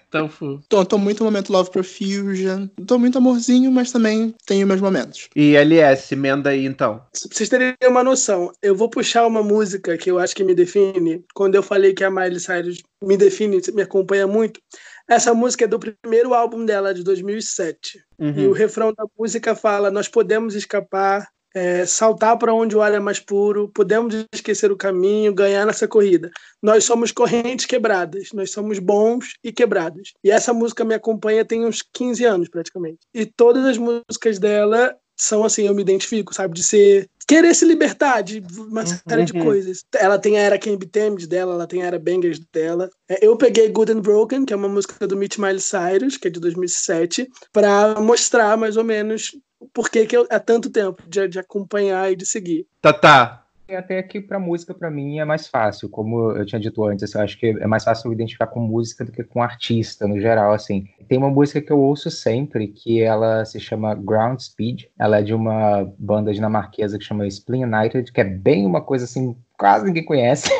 S6: Tão fofo.
S3: Tô, tô muito no momento Love Profusion. Tô muito amorzinho, mas também tenho meus momentos.
S1: E L S, emenda aí então.
S4: Pra vocês terem uma noção, eu vou puxar uma música que eu acho que me define. Quando eu falei que a Miley Cyrus me define, me acompanha muito. Essa música é do primeiro álbum dela, de dois mil e sete.
S1: Uhum.
S4: E o refrão da música fala: nós podemos escapar, é, saltar para onde o ar é mais puro, podemos esquecer o caminho, ganhar nessa corrida. Nós somos correntes quebradas, nós somos bons e quebrados. E essa música me acompanha tem uns quinze anos, praticamente. E todas as músicas dela são assim, eu me identifico, sabe? De ser... querer se libertar de uma série de
S1: Uhum.
S4: coisas. Ela tem a era Can't Be Tamed dela, ela tem a era Bangers dela. Eu peguei Good and Broken, que é uma música do Meet Miley Cyrus, que é de dois mil e sete, pra mostrar mais ou menos por que que eu, há tanto tempo de, de acompanhar e de seguir.
S1: Tatá.
S5: E até que pra música, pra mim, é mais fácil. Como eu tinha dito antes, eu acho que é mais fácil eu identificar com música do que com artista, no geral, assim. Tem uma música que eu ouço sempre, que ela se chama Ground Speed. Ela é de uma banda dinamarquesa que chama Spleen United, que é bem uma coisa, assim, quase ninguém conhece.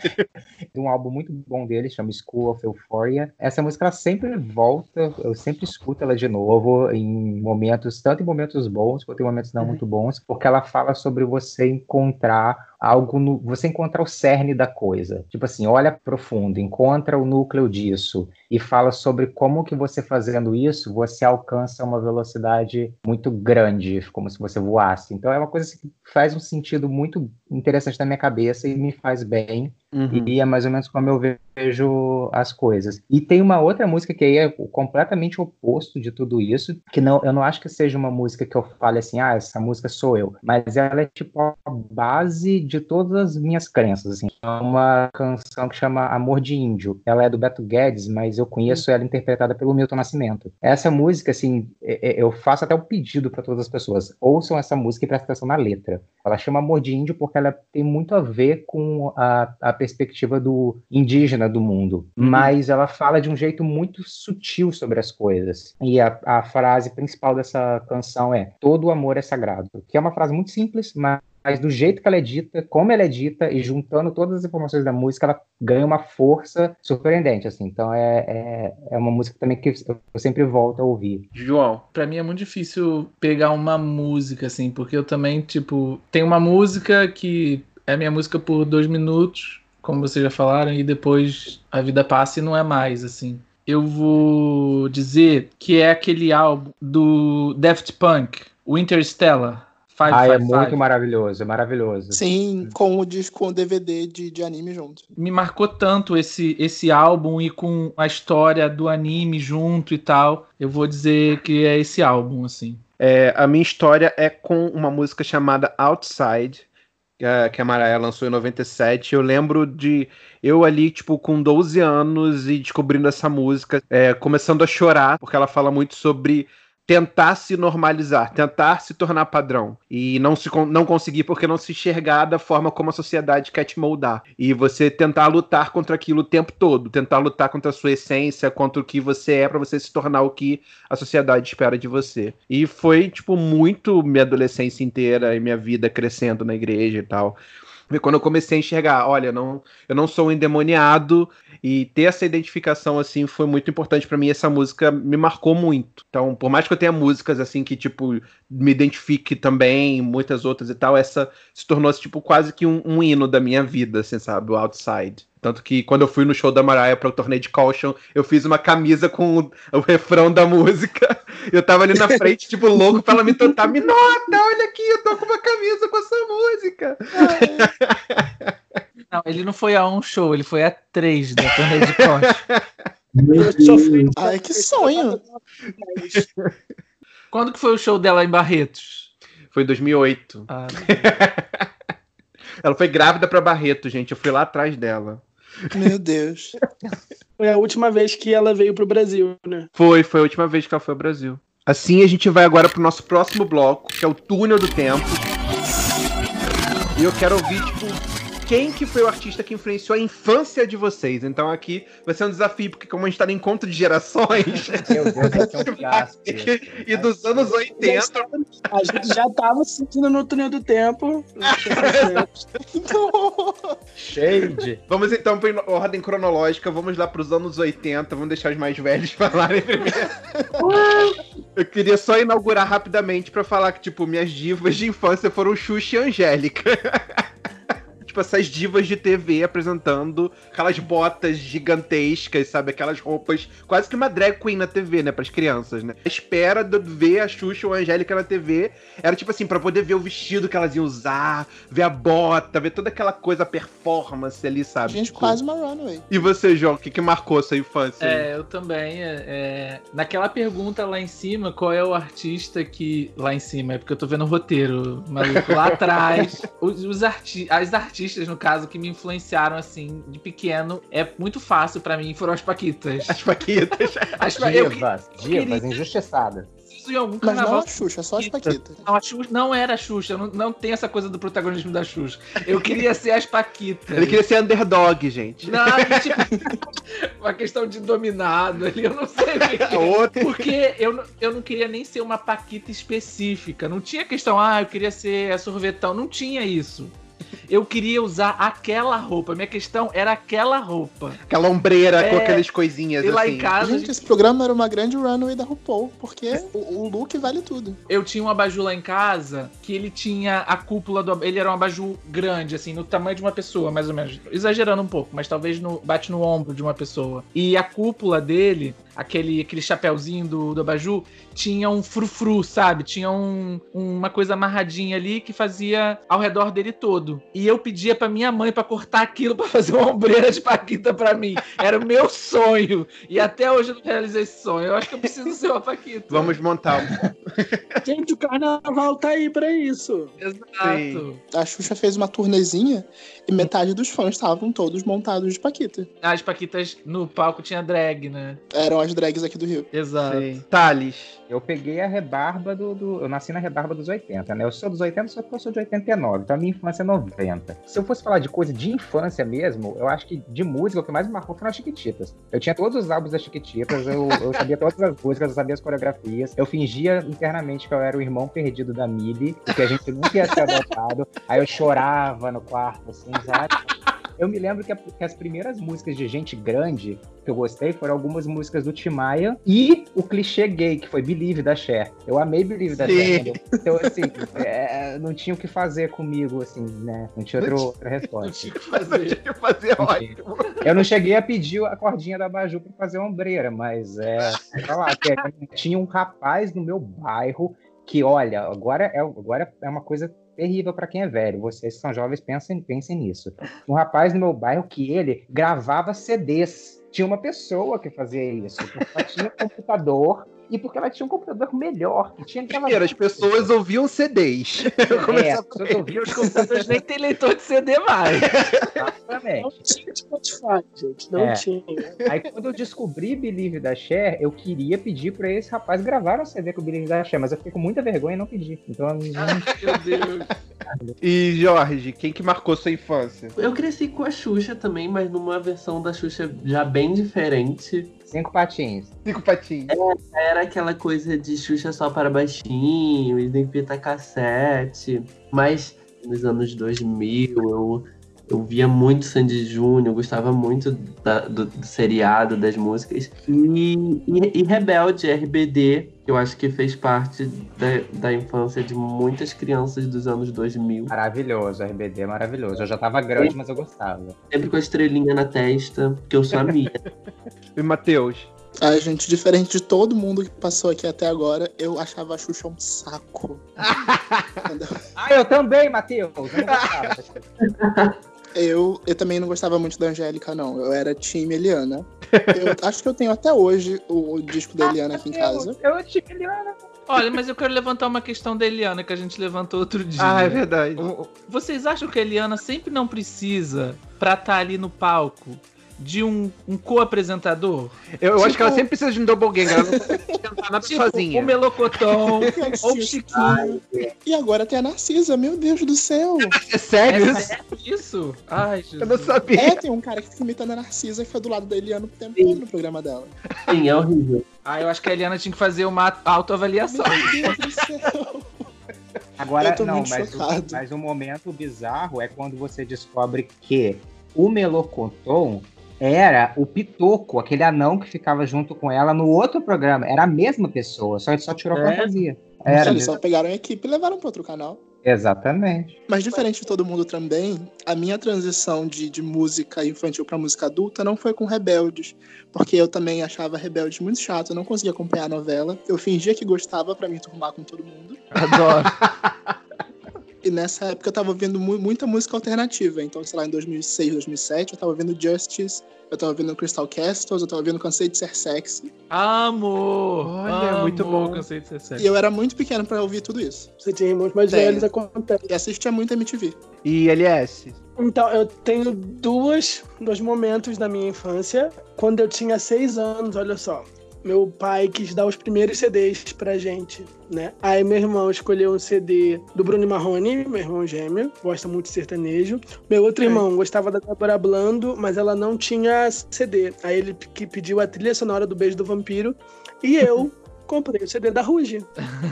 S5: Tem um álbum muito bom dele, chama School of Euphoria. Essa música, ela sempre volta, eu sempre escuto ela de novo, em momentos, tanto em momentos bons, quanto em momentos não muito bons, porque ela fala sobre você encontrar algo, no, você encontrar o cerne da coisa. Tipo assim, olha profundo, encontra o núcleo disso, e fala sobre como que você fazendo isso, você alcança uma velocidade muito grande, como se você voasse. Então é uma coisa que faz um sentido muito interessante na minha cabeça e me faz bem. Uhum. E é mais ou menos como eu vejo as coisas. E tem uma outra música que aí é completamente oposto de tudo isso, que não, eu não acho que seja uma música que eu fale assim, ah, essa música sou eu, mas ela é tipo a base de todas as minhas crenças, assim. É uma canção que chama Amor de Índio. Ela é do Beto Guedes, mas eu conheço ela interpretada pelo Milton Nascimento. Essa música, assim, eu faço até o pedido para todas as pessoas, ouçam essa música e prestem atenção na letra. Ela chama Amor de Índio porque ela tem muito a ver com a, a perspectiva do indígena do mundo, uhum. mas ela fala de um jeito muito sutil sobre as coisas. E a, a frase principal dessa canção é: todo amor é sagrado, que é uma frase muito simples, mas mas do jeito que ela é dita, como ela é dita, e juntando todas as informações da música, ela ganha uma força surpreendente, assim. Então é, é, é uma música também que eu sempre volto a ouvir.
S1: João?
S6: Pra mim é muito difícil pegar uma música, assim, porque eu também, tipo, tem uma música que é minha música por dois minutos, como vocês já falaram, e depois a vida passa e não é mais, assim. Eu vou dizer que é aquele álbum do Daft Punk, o Interstellar.
S5: Five, ah, five, é muito five. maravilhoso, é maravilhoso.
S3: Sim, com o disco, com o D V D de, de anime junto.
S6: Me marcou tanto esse, esse álbum e com a história do anime junto e tal. Eu vou dizer que é esse álbum, assim.
S1: É, a minha história é com uma música chamada Outside, que a Mariah lançou em noventa e sete. Eu lembro de eu ali, tipo, com doze anos e descobrindo essa música, é, começando a chorar, porque ela fala muito sobre tentar se normalizar, tentar se tornar padrão e não, se, não conseguir porque não se enxergar da forma como a sociedade quer te moldar. E você tentar lutar contra aquilo o tempo todo, tentar lutar contra a sua essência, contra o que você é, pra você se tornar o que a sociedade espera de você. E foi, tipo, muito minha adolescência inteira e minha vida crescendo na igreja e tal. E quando eu comecei a enxergar, olha, não, eu não sou um endemoniado, e ter essa identificação, assim, foi muito importante pra mim. Essa música me marcou muito. Então, por mais que eu tenha músicas, assim, que, tipo, me identifique também, muitas outras e tal, essa se tornou, tipo, quase que um, um hino da minha vida, assim, sabe? O Outside. Tanto que quando eu fui no show da Mariah para o torneio de Caution, eu fiz uma camisa com o, o refrão da música. Eu tava ali na frente, tipo, louco pra ela me tocar. Me nota, olha aqui, eu tô com uma camisa com essa música.
S6: Não, ele não foi a um show, ele foi a três da torneio de Caution.
S3: Eu sofri. Ai, que sonho.
S6: Quando que foi o show dela em Barretos?
S1: Foi em dois mil e oito. Ah, ela foi grávida pra Barreto, gente. Eu fui lá atrás dela.
S3: Meu Deus.
S4: Foi a última vez que ela veio pro Brasil, né?
S1: Foi, foi a última vez que ela foi ao Brasil. Assim, a gente vai agora pro nosso próximo bloco, que é o Túnel do Tempo. E eu quero ouvir, tipo, quem que foi o artista que influenciou a infância de vocês? Então aqui vai ser um desafio, porque como a gente tá no encontro de gerações...
S5: Meu Deus, vai ser um fiasco.
S1: E dos anos oitenta...
S4: A gente já tava se sentindo no túnel do tempo.
S5: Shade.
S1: Vamos então para ordem cronológica, vamos lá pros anos oitenta, vamos deixar os mais velhos falarem primeiro. Eu queria só inaugurar rapidamente pra falar que, tipo, minhas divas de infância foram Xuxa e Angélica. Tipo, essas divas de T V apresentando aquelas botas gigantescas, sabe? Aquelas roupas, quase que uma drag queen na T V, né? Pras crianças, né? A espera de ver a Xuxa ou a Angélica na T V era, tipo assim, pra poder ver o vestido que elas iam usar, ver a bota, ver toda aquela coisa, performance ali, sabe?
S3: Gente, quase uma runway.
S1: E você, João, o que, que marcou a sua infância?
S6: É, eu também. É, é... Naquela pergunta lá em cima, qual é o artista que... Lá em cima, é porque eu tô vendo o roteiro, maluco. Lá atrás, os, os arti... as artistas, no caso, que me influenciaram, assim, de pequeno, é muito fácil pra mim, foram as Paquitas.
S1: As Paquitas.
S6: As pa...
S5: Divas,
S6: eu...
S5: divas, injustiçadas.
S6: Em algum
S3: Mas
S6: carnaval...
S3: não a Xuxa, só as Paquitas.
S6: Não, a Xuxa não era a Xuxa, não, não tem essa coisa do protagonismo da Xuxa. Eu queria ser as Paquitas.
S1: Ele queria ser underdog, gente.
S6: Não, tipo, uma questão de dominado ali, eu não sei porque.
S1: Outro.
S6: Porque eu, eu não queria nem ser uma Paquita específica. Não tinha questão, ah, eu queria ser a sorvetão. Não tinha isso. Eu queria usar aquela roupa. Minha questão era aquela roupa.
S1: Aquela ombreira
S6: É,
S1: com aquelas coisinhas
S6: E lá
S1: assim.
S6: em casa,
S3: Gente,
S6: gente,
S3: esse programa era uma grande runway da RuPaul, porque o, o look vale tudo.
S6: eu tinha um abajur lá em casa que ele tinha a cúpula do... Ele era um abajur grande, assim, no tamanho de uma pessoa, mais ou menos. Exagerando um pouco, mas talvez no, bate no ombro de uma pessoa. E a cúpula dele, aquele, aquele chapéuzinho do, do abajur, tinha um frufru, sabe? Tinha um, uma coisa amarradinha ali que fazia ao redor dele todo. E eu pedia pra minha mãe pra cortar aquilo pra fazer uma ombreira de Paquita pra mim. Era o meu sonho. E até hoje eu não realizei esse sonho. Eu acho que eu preciso ser uma Paquita.
S1: Vamos montar um...
S4: Gente, o carnaval tá aí pra isso.
S6: Exato.
S1: Sim.
S3: A Xuxa fez uma turnezinha e metade dos fãs estavam todos montados de Paquita.
S6: As Paquitas no palco tinha drag, né?
S3: Eram as drags aqui do Rio.
S6: Exato.
S1: Sim. Thales.
S5: Eu peguei a rebarba do, do... Eu nasci na rebarba dos oitenta, né? Eu sou dos oitenta, só que eu sou de oitenta e nove. Então a minha infância é noventa. Se eu fosse falar de coisa de infância mesmo, eu acho que de música o que mais me marcou foram as Chiquititas. Eu tinha todos os álbuns das Chiquititas, eu, eu sabia todas as músicas, eu sabia as coreografias. Eu fingia internamente que eu era o irmão perdido da Mili, porque a gente nunca ia ser adotado. Aí eu chorava no quarto, assim, sabe? Eu me lembro que, a, que as primeiras músicas de gente grande que eu gostei foram algumas músicas do Tim Maia e o clichê gay, que foi Believe, da Cher. Eu amei Believe, da Cher. Eu, então, assim, é, não tinha o que fazer comigo, assim, né? Não tinha outro, outra resposta.
S6: Não tinha o que fazer.
S1: Tinha que fazer ótimo.
S5: Eu não cheguei a pedir a cordinha da abajur pra fazer ombreira, mas é... Sei lá, tinha um rapaz no meu bairro que, olha, agora é, agora é uma coisa terrível para quem é velho. Vocês que são jovens, pensem, pensem nisso. Um rapaz no meu bairro que ele gravava C Ds. Tinha uma pessoa que fazia isso, porque ela tinha um computador e porque ela tinha um computador melhor. Que tinha aquela...
S1: Primeiro, as pessoas ouviam C Ds.
S5: É, as pessoas ouviam
S6: Os computadores nem tem leitor de C D mais.
S5: exatamente.
S4: Não tinha Spotify, gente. Não
S5: É.
S4: tinha.
S5: Aí quando eu descobri Believe da Cher, eu queria pedir pra esse rapaz gravar um C D com o Believe da Cher, mas eu fiquei com muita vergonha e não pedi. Então, não...
S6: Meu Deus.
S1: E, Jorge, quem que marcou sua infância?
S2: Eu cresci com a Xuxa também, mas numa versão da Xuxa já bem diferente.
S5: Cinco patins.
S1: Cinco patins.
S2: Era aquela coisa de Xuxa só para baixinhos, em fita cassete. Mas nos anos dois mil eu, eu via muito Sandy Júnior, eu gostava muito da, do, do seriado, das músicas. E, e, e Rebelde, R B D, que eu acho que fez parte da, da infância de muitas crianças dos anos dois mil.
S5: Maravilhoso, R B D é maravilhoso. Eu já tava grande, mas eu gostava.
S2: Sempre com a estrelinha na testa, que eu sabia.
S1: E Matheus?
S3: A gente, diferente de todo mundo que passou aqui até agora, eu achava a Xuxa um saco. Entendeu?
S5: Ah, eu também, Matheus. Eu não gostava.
S3: Eu, eu também não gostava muito da Angélica, não. Eu era time Eliana. Eu acho que eu tenho até hoje o, o disco da Eliana aqui em casa.
S5: Eu, eu tinha Eliana.
S6: Olha, mas eu quero levantar uma questão da Eliana que a gente levantou outro dia.
S1: Ah, é verdade.
S6: Vocês acham que a Eliana sempre não precisa, pra estar ali no palco, de um, um co-apresentador?
S1: Eu, eu
S3: Tipo-
S1: acho que ela sempre precisa de um doppelganger, ela não consegue cantar nada
S6: Tipo,
S1: sozinha.
S6: o Melocotão ou o Chiquinho.
S3: E agora tem a Narcisa, meu Deus do céu.
S1: É sério
S6: É
S1: isso?
S6: sério isso? Ai, Jesus.
S1: Eu não sabia.
S3: É, tem um cara que fica imitando a Narcisa e foi do lado da Eliana o tempo todo no programa dela.
S2: Sim, é horrível.
S6: Ah, eu acho que a Eliana tinha que fazer uma autoavaliação.
S3: Meu Deus do céu.
S5: Agora,
S3: Eu tô
S5: não,
S3: muito
S5: mas,
S3: chocado.
S5: o, mas o momento bizarro é quando você descobre que o Melocoton era o Pitoco, aquele anão que ficava junto com ela no outro programa. Era a mesma pessoa, só, só tirou
S6: É?
S5: fantasia. Era
S3: Eles
S5: mesmo.
S3: só pegaram a equipe e levaram para outro canal.
S5: Exatamente.
S3: Mas diferente de todo mundo também, a minha transição de, de música infantil para música adulta não foi com Rebeldes, porque eu também achava Rebeldes muito chato, eu não conseguia acompanhar a novela. Eu fingia que gostava para me turmar com todo mundo.
S6: Adoro.
S3: E nessa época eu tava ouvindo mu- muita música alternativa. Então, sei lá, em dois mil e seis, dois mil e sete, eu tava ouvindo Justice, eu tava ouvindo Crystal Castles, eu tava ouvindo Cansei de Ser Sexy.
S6: Amor!
S1: Olha,
S6: Amo,
S1: muito bom.
S6: Cansei de ser
S3: E
S6: sério.
S3: eu era muito pequeno pra ouvir tudo isso.
S4: Você tinha irmãos mais
S3: Tenho.
S4: velhos, acontece.
S3: E assistia muito M T V.
S1: E L S?
S4: Então, eu tenho duas, dois momentos da minha infância. Quando eu tinha seis anos, olha só. Meu pai quis dar os primeiros C Ds pra gente, né? Aí meu irmão escolheu um C D do Bruno Marrone, meu irmão gêmeo, gosta muito de sertanejo. Meu outro irmão gostava da Débora Blando, mas ela não tinha C D. Aí ele que pediu a trilha sonora do Beijo do Vampiro e eu comprei o C D da Ruge.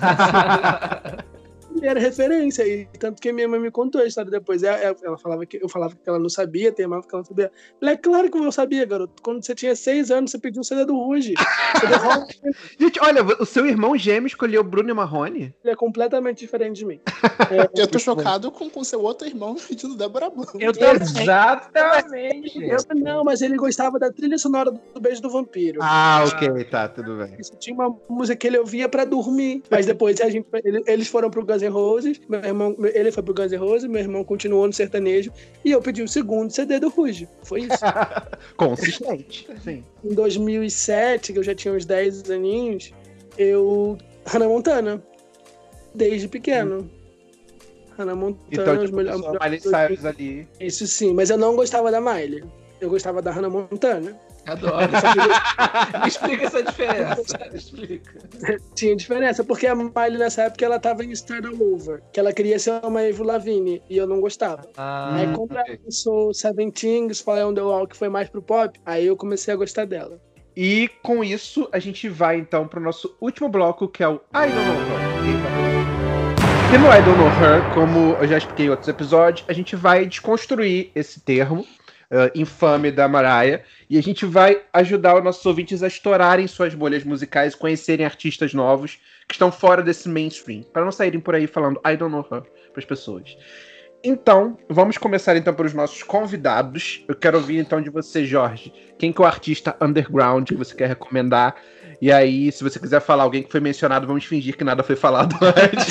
S4: E era referência, e tanto que minha mãe me contou a história depois. Ela, ela falava que eu falava que ela não sabia, teimava que ela não sabia. Falei, é claro que eu sabia, garoto. Quando você tinha seis anos, você pediu o C D do Ruge. C D rock,
S1: Gente, olha, o seu irmão gêmeo escolheu Bruno Marrone?
S4: ele é completamente diferente de mim.
S3: Eu tô chocado com, com seu outro irmão pedindo Débora Blando.
S6: Eu também.
S5: Exatamente.
S4: Eu, não, mas ele gostava da trilha sonora do Beijo do Vampiro.
S1: Ah, ok, tá, tudo bem.
S4: Isso tinha uma música que ele ouvia pra dormir. Mas depois a gente, ele- eles foram pro Guns N' Roses, meu irmão, ele foi pro Guns N' Roses, meu irmão continuou no sertanejo, e eu pedi o segundo C D do Ruge. Foi isso.
S1: Consistente. Sim.
S4: Em dois mil e sete, que eu já tinha uns dez aninhos, eu... Hannah Montana. Desde pequeno. Hannah Montana,
S1: Então,
S4: os
S1: tipo,
S4: melhores...
S1: só Miley Cyrus ali.
S4: Isso sim, mas eu não gostava da Miley. Eu gostava da Hannah Montana.
S6: Adoro. Me explica essa diferença. Explica.
S4: Tinha diferença, porque a Miley nessa época ela tava em Start All Over, que ela queria ser uma Avril Lavigne, e eu não gostava.
S6: Ah,
S4: Aí quando ela
S1: ok.
S4: lançou Seventeen, Fall on the Wall, que foi mais pro pop, aí eu comecei a gostar dela.
S1: E com isso, a gente vai então pro nosso último bloco, que é o I Don't Know Her. E no I Don't Know Her, como eu já expliquei em outros episódios, a gente vai desconstruir esse termo uh, infame da Mariah, e a gente vai ajudar os nossos ouvintes a estourarem suas bolhas musicais, conhecerem artistas novos que estão fora desse mainstream, para não saírem por aí falando I Don't Know Her para as pessoas. Então, vamos começar então pelos nossos convidados. Eu quero ouvir então de você, Jorge. Quem que é o artista underground que você quer recomendar? E aí, se você quiser falar alguém que foi mencionado, vamos fingir que nada foi falado antes.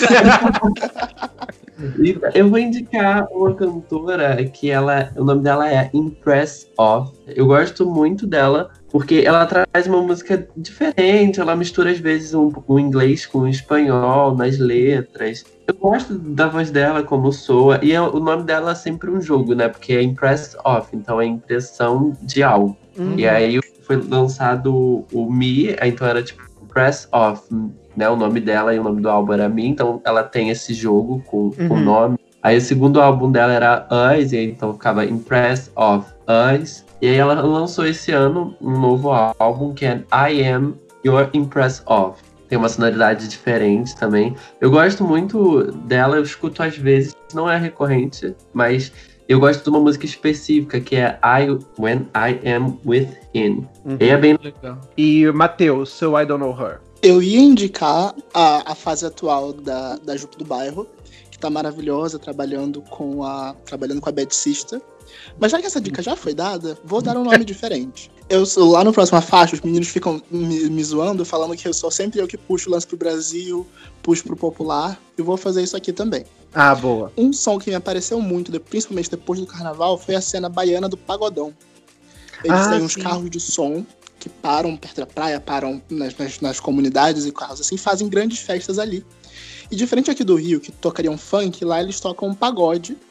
S2: Eu vou indicar uma cantora que ela, o nome dela é Impress Off. Eu gosto muito dela porque ela traz uma música diferente, ela mistura às vezes um, o inglês com o espanhol nas letras. Eu gosto da voz dela, como soa, e é, o nome dela é sempre um jogo, né? Porque é Impress Off, então é impressão de algo.
S1: Uhum.
S2: E aí foi lançado o Me, então era tipo Impress Off, né? O nome dela e o nome do álbum era Me, então ela tem esse jogo com o
S1: Uhum.
S2: nome. Aí o segundo álbum dela era Us, e aí então ficava Impress Off Us. E aí ela lançou esse ano um novo álbum que é I Am Your Impress Off. Tem uma sonoridade diferente também. Eu gosto muito dela, eu escuto às vezes, não é recorrente, mas eu gosto de uma música específica que é I When I Am Within.
S1: Uhum.
S2: E é bem
S6: legal.
S1: E, Matheus, seu I Don't Know Her.
S3: Eu ia indicar a, a fase atual da, da Jupe do Bairro, que tá maravilhosa, trabalhando com a, trabalhando com a Bad Sister. Mas já que essa dica já foi dada, vou dar um nome diferente. Eu sou, lá no próxima faixa, os meninos ficam me, me zoando, falando que eu sou sempre eu que puxo o lance pro Brasil, puxo pro popular, e vou fazer isso aqui também.
S1: Ah, boa.
S3: Um som que me apareceu muito, de- principalmente depois do carnaval, foi a cena baiana do Pagodão. Eles
S1: Ah,
S3: têm uns
S1: sim.
S3: carros de som que param perto da praia, param nas, nas, nas comunidades e carros assim, fazem grandes festas ali. E diferente aqui do Rio, que tocariam funk, lá eles tocam um pagode,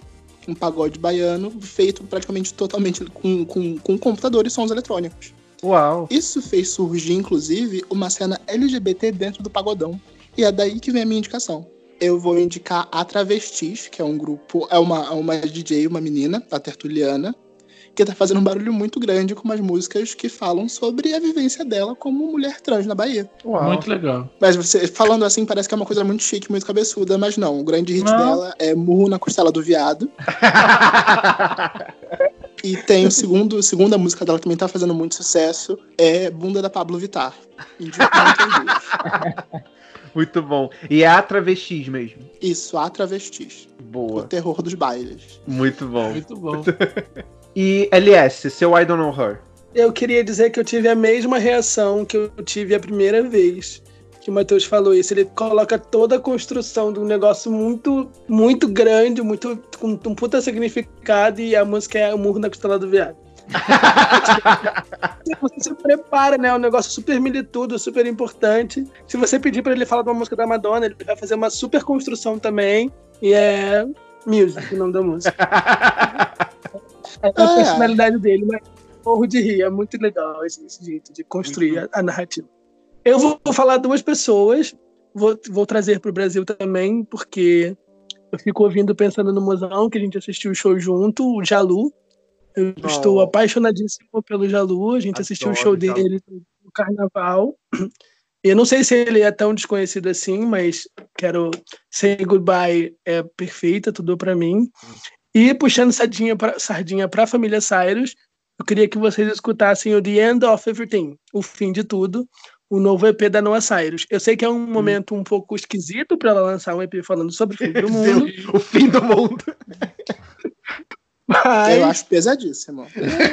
S3: um pagode baiano feito praticamente totalmente com, com, com computador e sons eletrônicos.
S1: Uau!
S3: Isso fez surgir, inclusive, uma cena L G B T dentro do pagodão. E é daí que vem a minha indicação. Eu vou indicar a Travestis, que é um grupo, é uma, uma D J, uma menina, a Tertuliana, que tá fazendo um barulho muito grande com umas músicas que falam sobre a vivência dela como mulher trans na Bahia.
S1: Uau.
S6: Muito legal.
S3: Mas você, falando assim, parece que é uma coisa muito chique, muito cabeçuda, mas não. O grande hit
S6: Não.
S3: dela é Murro na Costela do Viado. E tem o segundo, a segunda música dela que também tá fazendo muito sucesso, é Bunda da Pablo Vittar. Indico muito.
S1: Muito bom. E é a Travestis mesmo.
S3: Isso, a Travestis. O
S1: Boa.
S3: terror dos bailes.
S1: Muito bom.
S6: Muito bom.
S1: E L S, seu I Don't Know Her.
S4: Eu queria dizer que eu tive a mesma reação que eu tive a primeira vez que o Matheus falou isso. Ele coloca toda a construção de um negócio muito, muito grande, muito, com um puta significado, e a música é O Murro na Costela do Viado. Você se prepara, né? É um negócio super militudo, super importante. Se você pedir pra ele falar de uma música da Madonna, ele vai fazer uma super construção também. E é Music, o nome da música. É a
S3: Ah,
S4: personalidade dele, mas morro de rir. É muito legal esse, esse jeito de construir a, a narrativa. Eu vou falar duas pessoas, vou, vou trazer pro Brasil também, porque eu fico ouvindo, pensando no Mozão, que a gente assistiu o show junto, o Jalu. Eu
S1: Oh.
S4: estou apaixonadíssimo pelo Jalu, a gente
S1: Adoro
S4: assistiu o show
S1: o Jalu.
S4: dele no Carnaval. Eu não sei se ele é tão desconhecido assim, mas quero Say Goodbye é perfeita, tudo pra mim. E puxando sardinha pra, sardinha pra família Cyrus, eu queria que vocês escutassem o The End of Everything, o fim de tudo, o novo E P da Noah Cyrus. Eu sei que é um momento um pouco esquisito pra ela lançar um E P falando sobre o fim do mundo,
S1: O fim do mundo.
S4: mas...
S3: Eu acho pesadíssimo.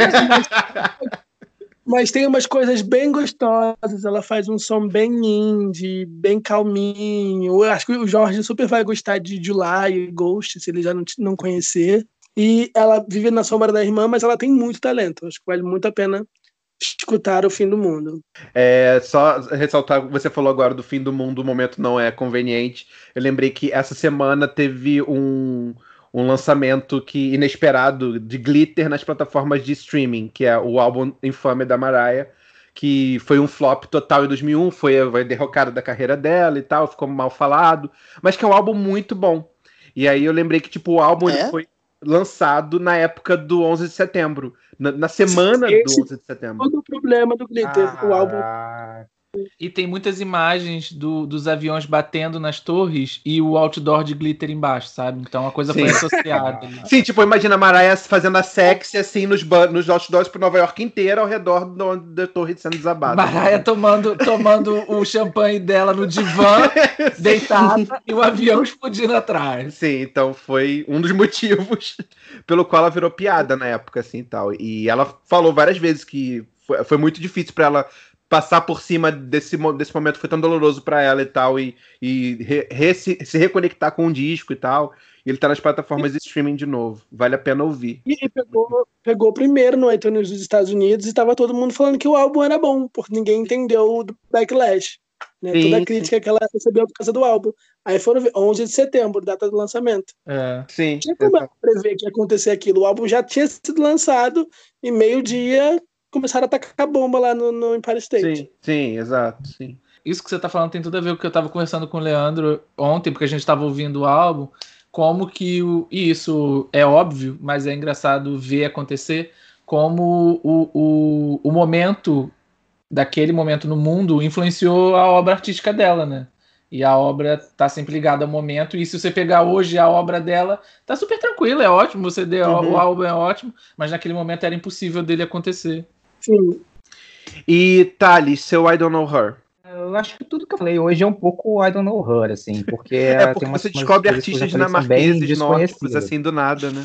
S4: Mas tem umas coisas bem gostosas, ela faz um som bem indie, bem calminho. Eu acho que o Jorge super vai gostar de July e Ghost, se ele já não, não conhecer. E ela vive na sombra da irmã, mas ela tem muito talento. Acho que vale muito a pena escutar O Fim do Mundo.
S1: É, só ressaltar, você falou agora do fim do mundo, o momento não é conveniente. Eu lembrei que essa semana teve um... um lançamento que, inesperado de Glitter nas plataformas de streaming, que é o álbum Infame da Mariah, que foi um flop total em dois mil e um, foi a derrocada da carreira dela e tal, ficou mal falado, mas que é um álbum muito bom. E aí eu lembrei que tipo, o álbum
S3: É?
S1: ele foi lançado na época do onze de setembro, na, na semana
S4: Esse-
S1: do onze de setembro.
S4: Todo o problema do Glitter, o álbum.
S5: Ah,
S6: E tem muitas imagens do- dos aviões batendo nas torres e o outdoor de glitter embaixo, sabe? Então a coisa foi
S1: Sim.
S6: associada. ali.
S1: Sim, tipo, imagina a Mariah fazendo a sexy assim nos, ban- nos outdoors por Nova York inteira ao redor do- da torre sendo desabada.
S6: Mariah tomando, tomando o champanhe dela no divã, deitada, e o avião explodindo atrás.
S1: Sim, então foi um dos motivos pelo qual ela virou piada na época, assim, e tal. E ela falou várias vezes que foi, foi muito difícil pra ela passar por cima desse, mo- desse momento, foi tão doloroso pra ela e tal, e, e re- re- se, se reconectar com o disco e tal. E ele tá nas plataformas de streaming de novo. Vale a pena ouvir.
S4: E pegou, pegou primeiro no iTunes dos Estados Unidos e tava todo mundo falando que o álbum era bom, porque ninguém entendeu o backlash. Né?
S1: Sim,
S4: Toda
S1: sim.
S4: a crítica que ela recebeu por causa do álbum. Aí foram ver, onze de setembro, data do lançamento.
S6: É.
S1: Sim,
S4: Tinha como ela prever que ia acontecer aquilo. O álbum já tinha sido lançado e meio-dia começaram a atacar bomba lá no, no Empire State.
S1: sim, sim, exato, sim.
S6: Isso que você tá falando tem tudo a ver com o que eu tava conversando com o Leandro ontem, porque a gente tava ouvindo o álbum, como que o. E isso é óbvio, mas é engraçado ver acontecer, como o, o, o momento daquele momento no mundo influenciou a obra artística dela, né? E a obra tá sempre ligada ao momento, e se você pegar hoje a obra dela, tá super tranquila, é ótimo, você deu,
S1: Uhum.
S6: o álbum é ótimo, mas naquele momento era impossível dele acontecer.
S4: Sim.
S1: E Thales, seu I Don't Know Her.
S5: eu acho que tudo que eu falei hoje é um pouco I don't know her, assim, porque
S1: É
S5: ela
S1: porque
S5: tem umas,
S1: você
S5: umas
S1: descobre
S5: coisas que eu já
S1: artistas
S5: falei que são bem
S1: dinamarqueses nórdicos
S5: desconhecidas.
S1: assim do nada, né?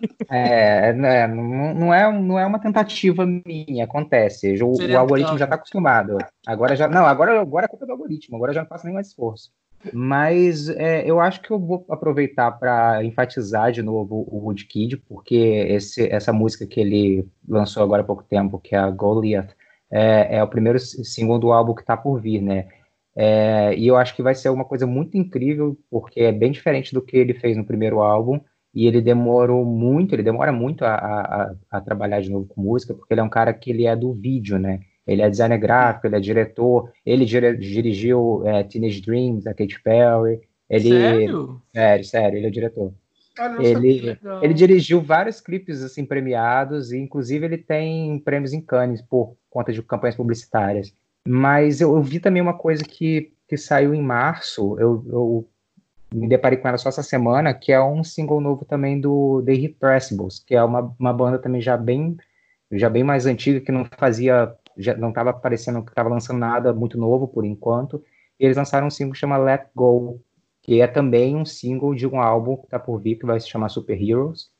S5: É, né, não, não, é, não é uma tentativa minha, acontece. O,
S6: Seria
S5: o algoritmo
S6: legal.
S5: já está acostumado. Agora já. Não, agora, agora é culpa do algoritmo, agora eu já não faço nem mais esforço. Mas é, eu acho que eu vou aproveitar para enfatizar de novo o Woodkid, porque esse, essa música que ele lançou agora há pouco tempo, que é a Goliath, é, é o primeiro single do álbum que está por vir, né? É, e eu acho que vai ser uma coisa muito incrível, porque é bem diferente do que ele fez no primeiro álbum, e ele demorou muito, ele demora muito a, a, a trabalhar de novo com música, porque ele é um cara que ele é do vídeo, né? Ele é designer gráfico, ele é diretor, ele dire, dirigiu é, Teenage Dream, da Katy Perry. Ele,
S6: Sério?
S5: Sério, sério, ele é o diretor.
S6: Olha,
S5: Ele, ele dirigiu vários clipes assim, premiados, e inclusive ele tem prêmios em Cannes por conta de campanhas publicitárias. Mas eu, eu vi também uma coisa que, que saiu em março, eu, eu me deparei com ela só essa semana, que é um single novo também do The Irrepressibles, que é uma, uma banda também já bem, já bem mais antiga, que não fazia, já não estava aparecendo, que estava lançando nada muito novo por enquanto, e eles lançaram um single que chama Let Go, que é também um single de um álbum que está por vir, que vai se chamar Super Heroes,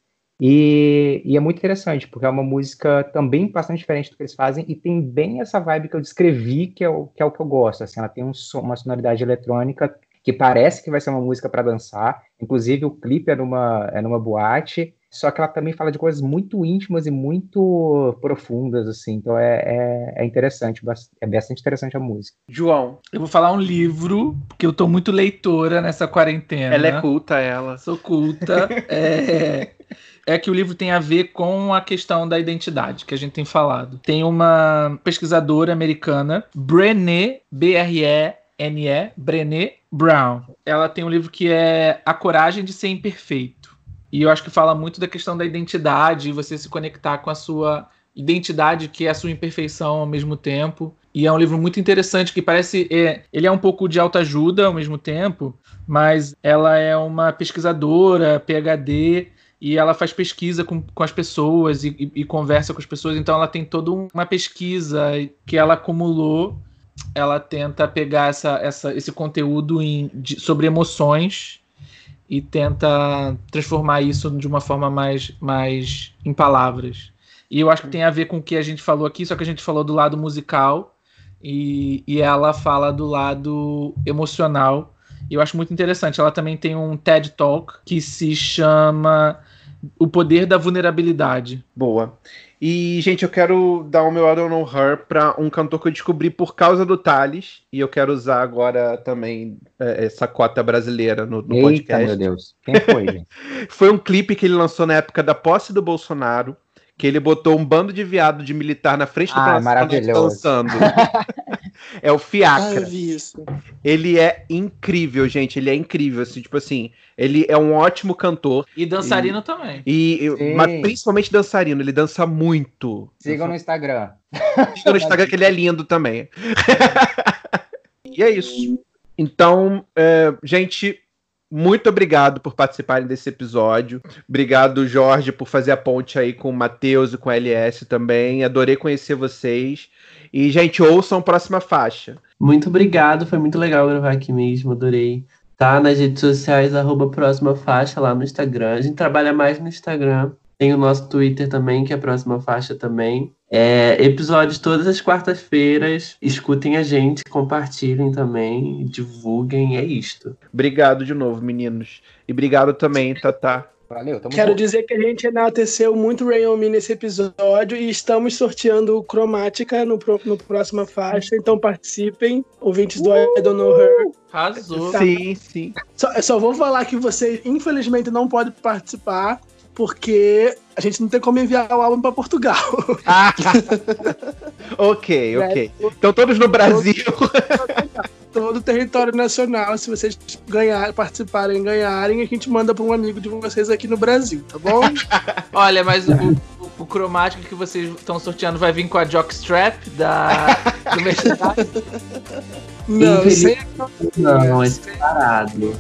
S5: e, e é muito interessante, porque é uma música também bastante diferente do que eles fazem, e tem bem essa vibe que eu descrevi, que é o que, é o que eu gosto, assim, ela tem um som, uma sonoridade eletrônica, que parece que vai ser uma música para dançar, inclusive o clipe é numa, é numa boate, só que ela também fala de coisas muito íntimas e muito profundas, assim, então é, é, é interessante, é bastante interessante a música.
S1: João.
S6: Eu vou falar um livro, porque eu tô muito leitora nessa quarentena.
S1: Ela é culta, ela.
S6: Sou culta. é... é que o livro tem a ver com a questão da identidade, que a gente tem falado. Tem uma pesquisadora americana, Brené, B R E N E, Brené Brown. Ela tem um livro que é A Coragem de Ser Imperfeito. E eu acho que fala muito da questão da identidade, você se conectar com a sua identidade, que é a sua imperfeição ao mesmo tempo. E é um livro muito interessante, que parece... É, ele é um pouco de autoajuda ao mesmo tempo, mas ela é uma pesquisadora, P H D, e ela faz pesquisa com, com as pessoas e, e, e conversa com as pessoas. Então ela tem toda uma pesquisa que ela acumulou. Ela tenta pegar essa, essa, esse conteúdo em, de, sobre emoções e tenta transformar isso de uma forma mais, mais em palavras. E eu acho que tem a ver com o que a gente falou aqui, só que a gente falou do lado musical e, e ela fala do lado emocional. E eu acho muito interessante. Ela também tem um TED Talk que se chama O Poder da Vulnerabilidade.
S1: Boa. E, gente, eu quero dar o meu I Don't Know Her para um cantor que eu descobri por causa do Thales, e eu quero usar agora também é, essa cota brasileira no, no
S5: Eita,
S1: podcast.
S5: Meu Deus. Quem foi, gente?
S1: Foi um clipe que ele lançou na época da posse do Bolsonaro, que ele botou um bando de viado de militar na frente do
S5: Ah, maravilhoso.
S1: dançando. É o Fiacra.
S3: Ah, eu vi isso.
S1: Ele é incrível, gente. Ele é incrível, assim, tipo assim, ele é um ótimo cantor.
S6: E dançarino e, também.
S1: E, mas principalmente dançarino, ele dança muito.
S5: Sigam no Instagram.
S1: Sigam no Instagram, que ele é lindo também. E é isso. Então, é, gente, muito obrigado por participarem desse episódio. Obrigado, Jorge, por fazer a ponte aí com o Matheus e com a L S também. Adorei conhecer vocês. E, gente, ouçam a próxima faixa.
S2: Muito obrigado, foi muito legal gravar aqui mesmo, adorei. Tá nas redes sociais, arroba próxima faixa lá no Instagram. A gente trabalha mais no Instagram. Tem o nosso Twitter também, que é a próxima faixa também. É, episódios todas as quartas-feiras. Escutem a gente, compartilhem também, divulguem, é isto.
S1: Obrigado de novo, meninos. E obrigado também, Tatá.
S5: Valeu, tamo
S4: Quero
S5: junto.
S4: dizer que a gente enalteceu muito Rain On Me nesse episódio e estamos sorteando Cromática no, pro, no próxima faixa, então participem, ouvintes do I Don't Know Her.
S6: Arrasou.
S4: Tá.
S1: Sim, sim.
S4: Só, eu só vou falar que você, infelizmente, não pode participar, porque a gente não tem como enviar o álbum para Portugal.
S1: Ah, ok, ok. Então todos no Brasil.
S4: Todo o território nacional, se vocês ganhar, participarem e ganharem, a gente manda para um amigo de vocês aqui no Brasil, tá bom?
S6: Olha, mas o, o, o cromático que vocês estão sorteando vai vir com a jockstrap da, do mestrado?
S4: Não,
S2: Infeliz...
S4: sem...
S2: Não, é separado.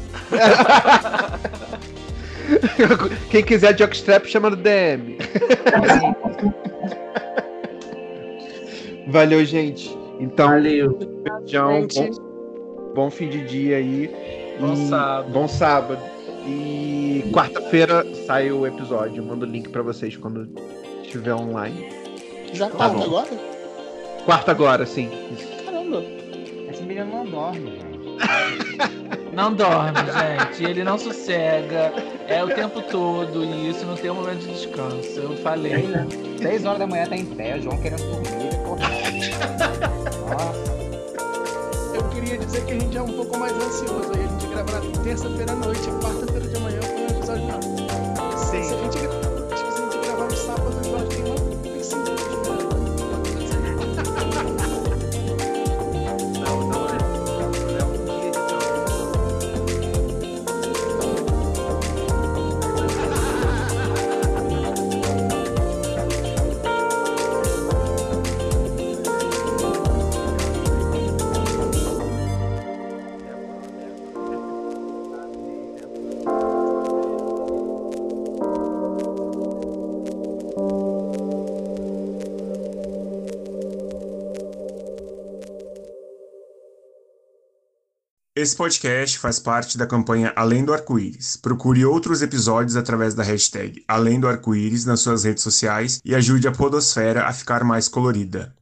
S1: Quem quiser jockstrap, chama no D M. Valeu, gente. Então,
S2: Valeu.
S1: beijão, bom, bom fim de dia aí.
S6: Bom
S1: E
S6: sábado.
S1: Bom sábado. E quarta-feira sai o episódio. Mando o link pra vocês quando estiver online.
S3: Já
S1: Tá
S3: quarta
S1: bom.
S3: agora?
S1: Quarta agora, sim.
S3: Caramba.
S5: Esse menino não dorme, gente.
S6: Não dorme, gente. Ele não sossega. É o tempo todo e isso não tem um momento de descanso. Eu falei.
S5: Seis horas da manhã tá em pé, o João querendo dormir. Nossa.
S4: Eu queria dizer que a gente é um pouco mais ansioso. Aí a gente grava na terça-feira à noite, quarta-feira de manhã com o episódio novo.
S1: Sim.
S4: Se a gente, acho que se a gente gravar no sábado, o Jorge tem uma pixinha de
S1: Não, não é. Não é um dia de campo.
S7: Esse podcast faz parte da campanha Além do Arco-Íris. Procure outros episódios através da hashtag Além do Arco-Íris nas suas redes sociais e ajude a podosfera a ficar mais colorida.